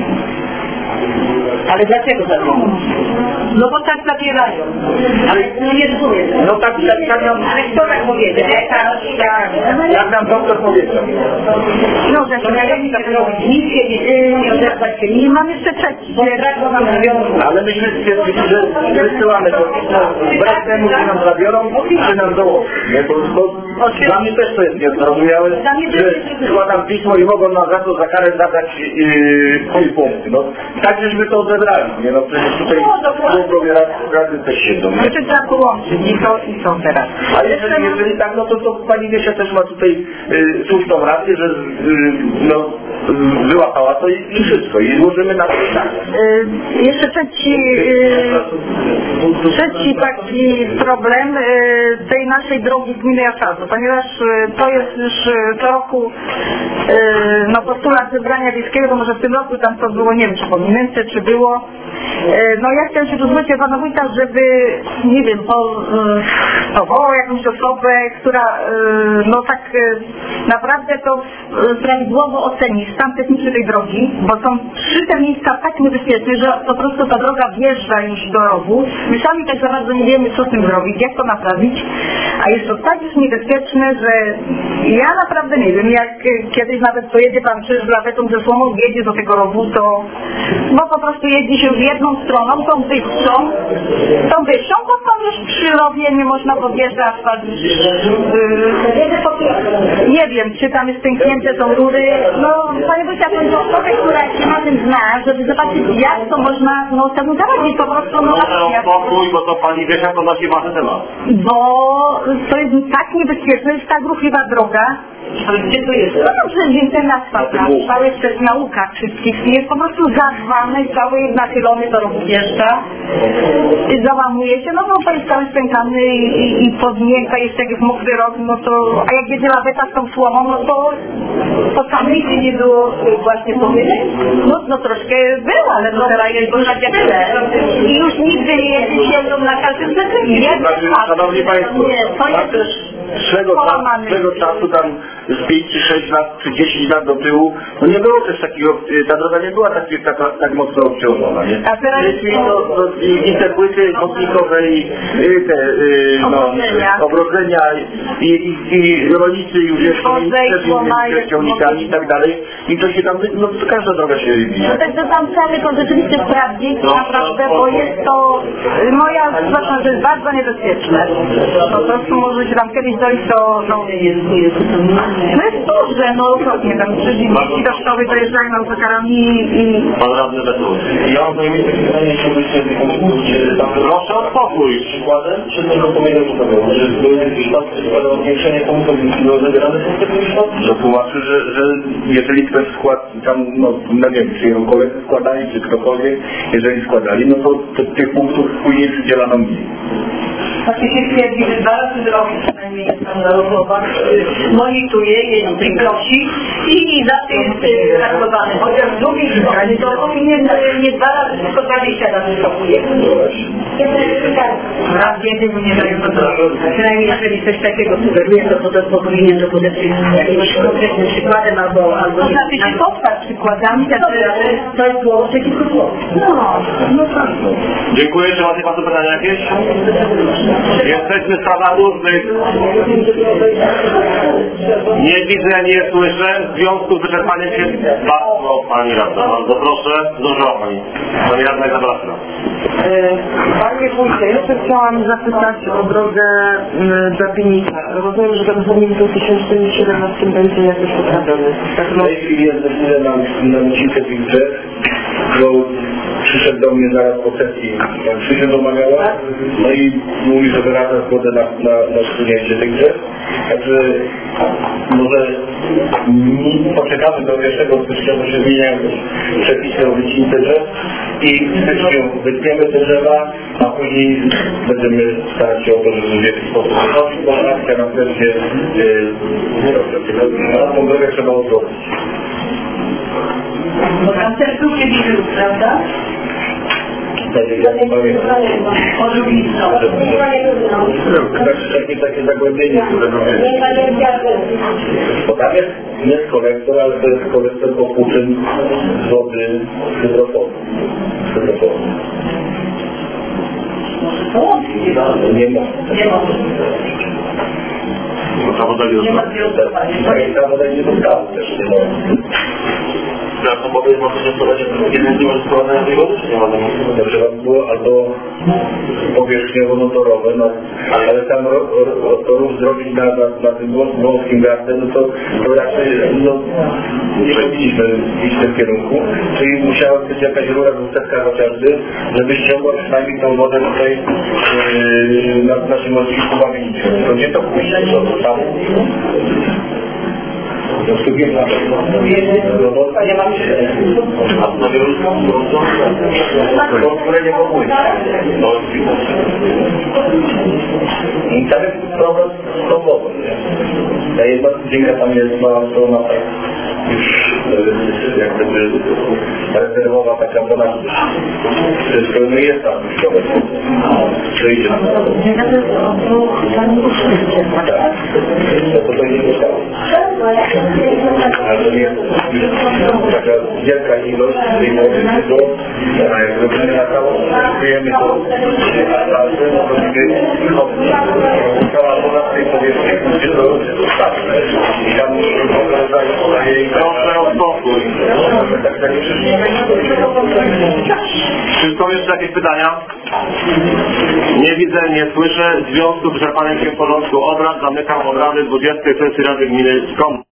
Ale dlaczego zabiorą? No bo tak zabierają. Ale no nie rozumiem. No tak, tak, tak nam... Ale kto tak powiedział? Jak nam doktor powiedział. No, że to ja nie tak nic się nie odezwać się. Nie mam jeszcze trzeci. Ale myśmy stwierdzili, że wysyłamy to pismo wbrew temu, czy nam zabiorą, czy nam dołożą. Nie, to, to dla mnie też to jest niezrozumiałe, że składam pismo i mogą nam za to za karę zadać pół yy, punkty. No, tak żeśmy to odebrali. Nie, no przecież tutaj członkowie rady też siedzą. No to trzeba połączyć i to i są teraz. A jeżeli, jeżeli tak, no to, to pani Wiesia też ma tutaj y, słuszną rację, że y, no, y, wyłapała to i, i wszystko. I złożymy na to tak. Y, jeszcze trzeci, y, trzeci taki problem y, tej naszej drogi gminy Jaszazu, ponieważ y, to jest już y, co roku y, no, postulat zebrania wiejskiego, to może w tym roku tam to było, nie wiem czy po minęce, czy było. Y, no ja chciałam się pozwolić pana wójta, żeby, nie wiem, po, y, powołał jakąś osobę, która y, no tak y, naprawdę to y, prawidłowo oceni stan techniczny tej drogi, bo są trzy te miejsca tak niebezpieczne, że po prostu ta droga wjeżdża już do rowu. My sami tak za bardzo nie wiemy, co z tym zrobić, jak to naprawić, a jest to tak już niebezpieczne, że ja naprawdę nie wiem, jak kiedyś nawet pojedzie pan przez lawetą ze słomą, wjedzie do tego rowu, to bo po prostu jeździ się już jedną stroną, tą wyższą, tą wyższą, bo tam już przy rowie nie można podjeżdżać asfalt. Yy, nie wiem, czy tam jest pęknięte są rury. No, panie wójcie, ja bym osobę, która się na tym zna, żeby zobaczyć, jak to można no, temu zaradzić, po prostu no, ja spokój, bo to pani Wiesia to nosi wasz temat. bo to jest tak niebezpieczne, jest tak ruchliwa droga. Gdzie to jest? No to przecież ten asfalt, cały przez nauka wszystkich jest po prostu zadbany, cały nachylony do rogu wjeżdża, załamuje się, no bo to jest cały spękany i, i, i podmięta, jeszcze jak jest mokry rok, no to, a jak jedzie laweta z tą słomą, no to to tam nigdy nie było właśnie powiedzieć. No, no troszkę było, ale to teraz jest duża dziewczyna. I już nigdy nie jedzie się na każdym zakręcie. Szanowni Państwo, to jest też swego, czasu, swego czasu tam z pięć czy sześć lat, czy dziesięć lat do tyłu, no nie było też takiego, ta droga nie była tak, tak, tak mocno obciążona, nie? A teraz I, to, to, i, i te płyty chodnikowe i i te y, no, ogrodzenia i, i, i rolnicy już jeszcze z ciągnikami i tak dalej i to się tam, no to każda droga się wybija. No tak to tam trzeba to rzeczywiście sprawdzić, No, naprawdę, bo jest to, no ja uważam, że jest bardzo niebezpieczne. Po prostu może się tam kiedyś dojść do, no, no jest duże, no okropnie, tam trzydzieści do szkoły dojeżdżają autokarami i... Pan radny Wesoły. Ja mam najmniej takie pytanie, czy byście tam... Proszę o spokój. Przykładem, czy tego pomysłu to było, że były jakieś przypadki, że zwiększenie punktów było zabierane z tego przypadku? To tłumaczy, że, że jeżeli ktoś skład, tam, no, no nie wiem, czy jego koledzy składali, czy ktokolwiek, jeżeli składali, no to, to tych punktów później przydzielano mniej. Właśnie się twierdzi, że dwa razy zrobi przynajmniej tam narodowa, monitoruje, jeździ, prosi i za to jest traktowany. Chociaż z drugiej strony to powinien nie dwa razy, tylko dwadzieścia razy stopuje. raz więcej mu nie dają kontroli. Przynajmniej jeżeli coś takiego sugeruje, to potem powinien to podeprzeć jakimś konkretnym przykładem albo... albo To znaczy się spotkać przykładami, tak, ale to jest słowo przeciwko słowu. no, no tak. Dziękuję. Czy macie Państwo pytania jakieś? Jesteśmy w sprawach różnych. Nie widzę, nie słyszę. W związku z wyczerpaniem się... Bardzo Pani Radna, bardzo proszę. Zdążyła Pani. Pani Radna jest zapraszana. Panie Wójcie, jeszcze chciałam zapytać o drogę Drabienica. Rozumiem, że ten termin w dwa tysiące siedemnastym będzie jakoś poprawiony. Tak, W tej chwili jest decyzja na, na Micicę tych drzew, bo przyszedł do mnie zaraz po sesji pan Krzysiu Domagała, no i mówi, że wyraża zgodę na, na, na usunięcie tych drzew. Także może mm, poczekamy do pierwszego stycznia, bo się zmieniają przepisy o wycince drzew i w styczniu wytniemy te drzewa, a później będziemy starać się o to, żeby w jakiś sposób zrobić, bo akcja następnie yy, na tą drogę trzeba odwrócić. Bo tam też był kiedyś ruch, prawda? O drugiej stronie. Takie, takie zagłębienie, które mamy. Bo tam jest, jest kolektor, ale to jest kolektor popłuczyn z wody hydroforu. Może to łączyć? Nie ma. Nie ma. No, ta woda nie Nie ma została. związku. Ta woda nie dostała też. Na to wodę można się wprowadzić jednym z nie może sprowadzenia tej wody, czy nie ma za To trzeba było albo powierzchniowo-motorowe, no, ale tam ro, ro, to ruch zrobić na, na, na tym wąskim gardle, no to, to raczej no, nie powinniśmy iść w tym kierunku, czyli musiała być jakaś rura dwusetka chociażby, żeby ściągła przynajmniej tą wodę tutaj yy, na naszym odcinku Bawienicy. To nie to pójść, to to samo. To studium na pewno. Nie mam się. To, które nie popłynie. I tam jest problem z tą wodą, nie? Ta jedna dzięka tam jest mała strona tak już jak będzie rezerwowa taka woda. Wszystko no jest tam już problem. Przyjdzie. Tak. To tutaj nie zostało. Ale to nie jest taka wielka ilość tej wody, tylko jak zrobimy na całość, kupujemy to razy, no to będzie cała woda w tej powierzchni, gdzie to zostawne i tam w ogóle podaje jej proszę o spokój. Tak, tak, Czy są jeszcze jakieś pytania? Nie widzę, nie słyszę. W związku z wyczerpaniem się porządku obrad zamykam obrady dwudziestej sesji Rady Gminy Skom.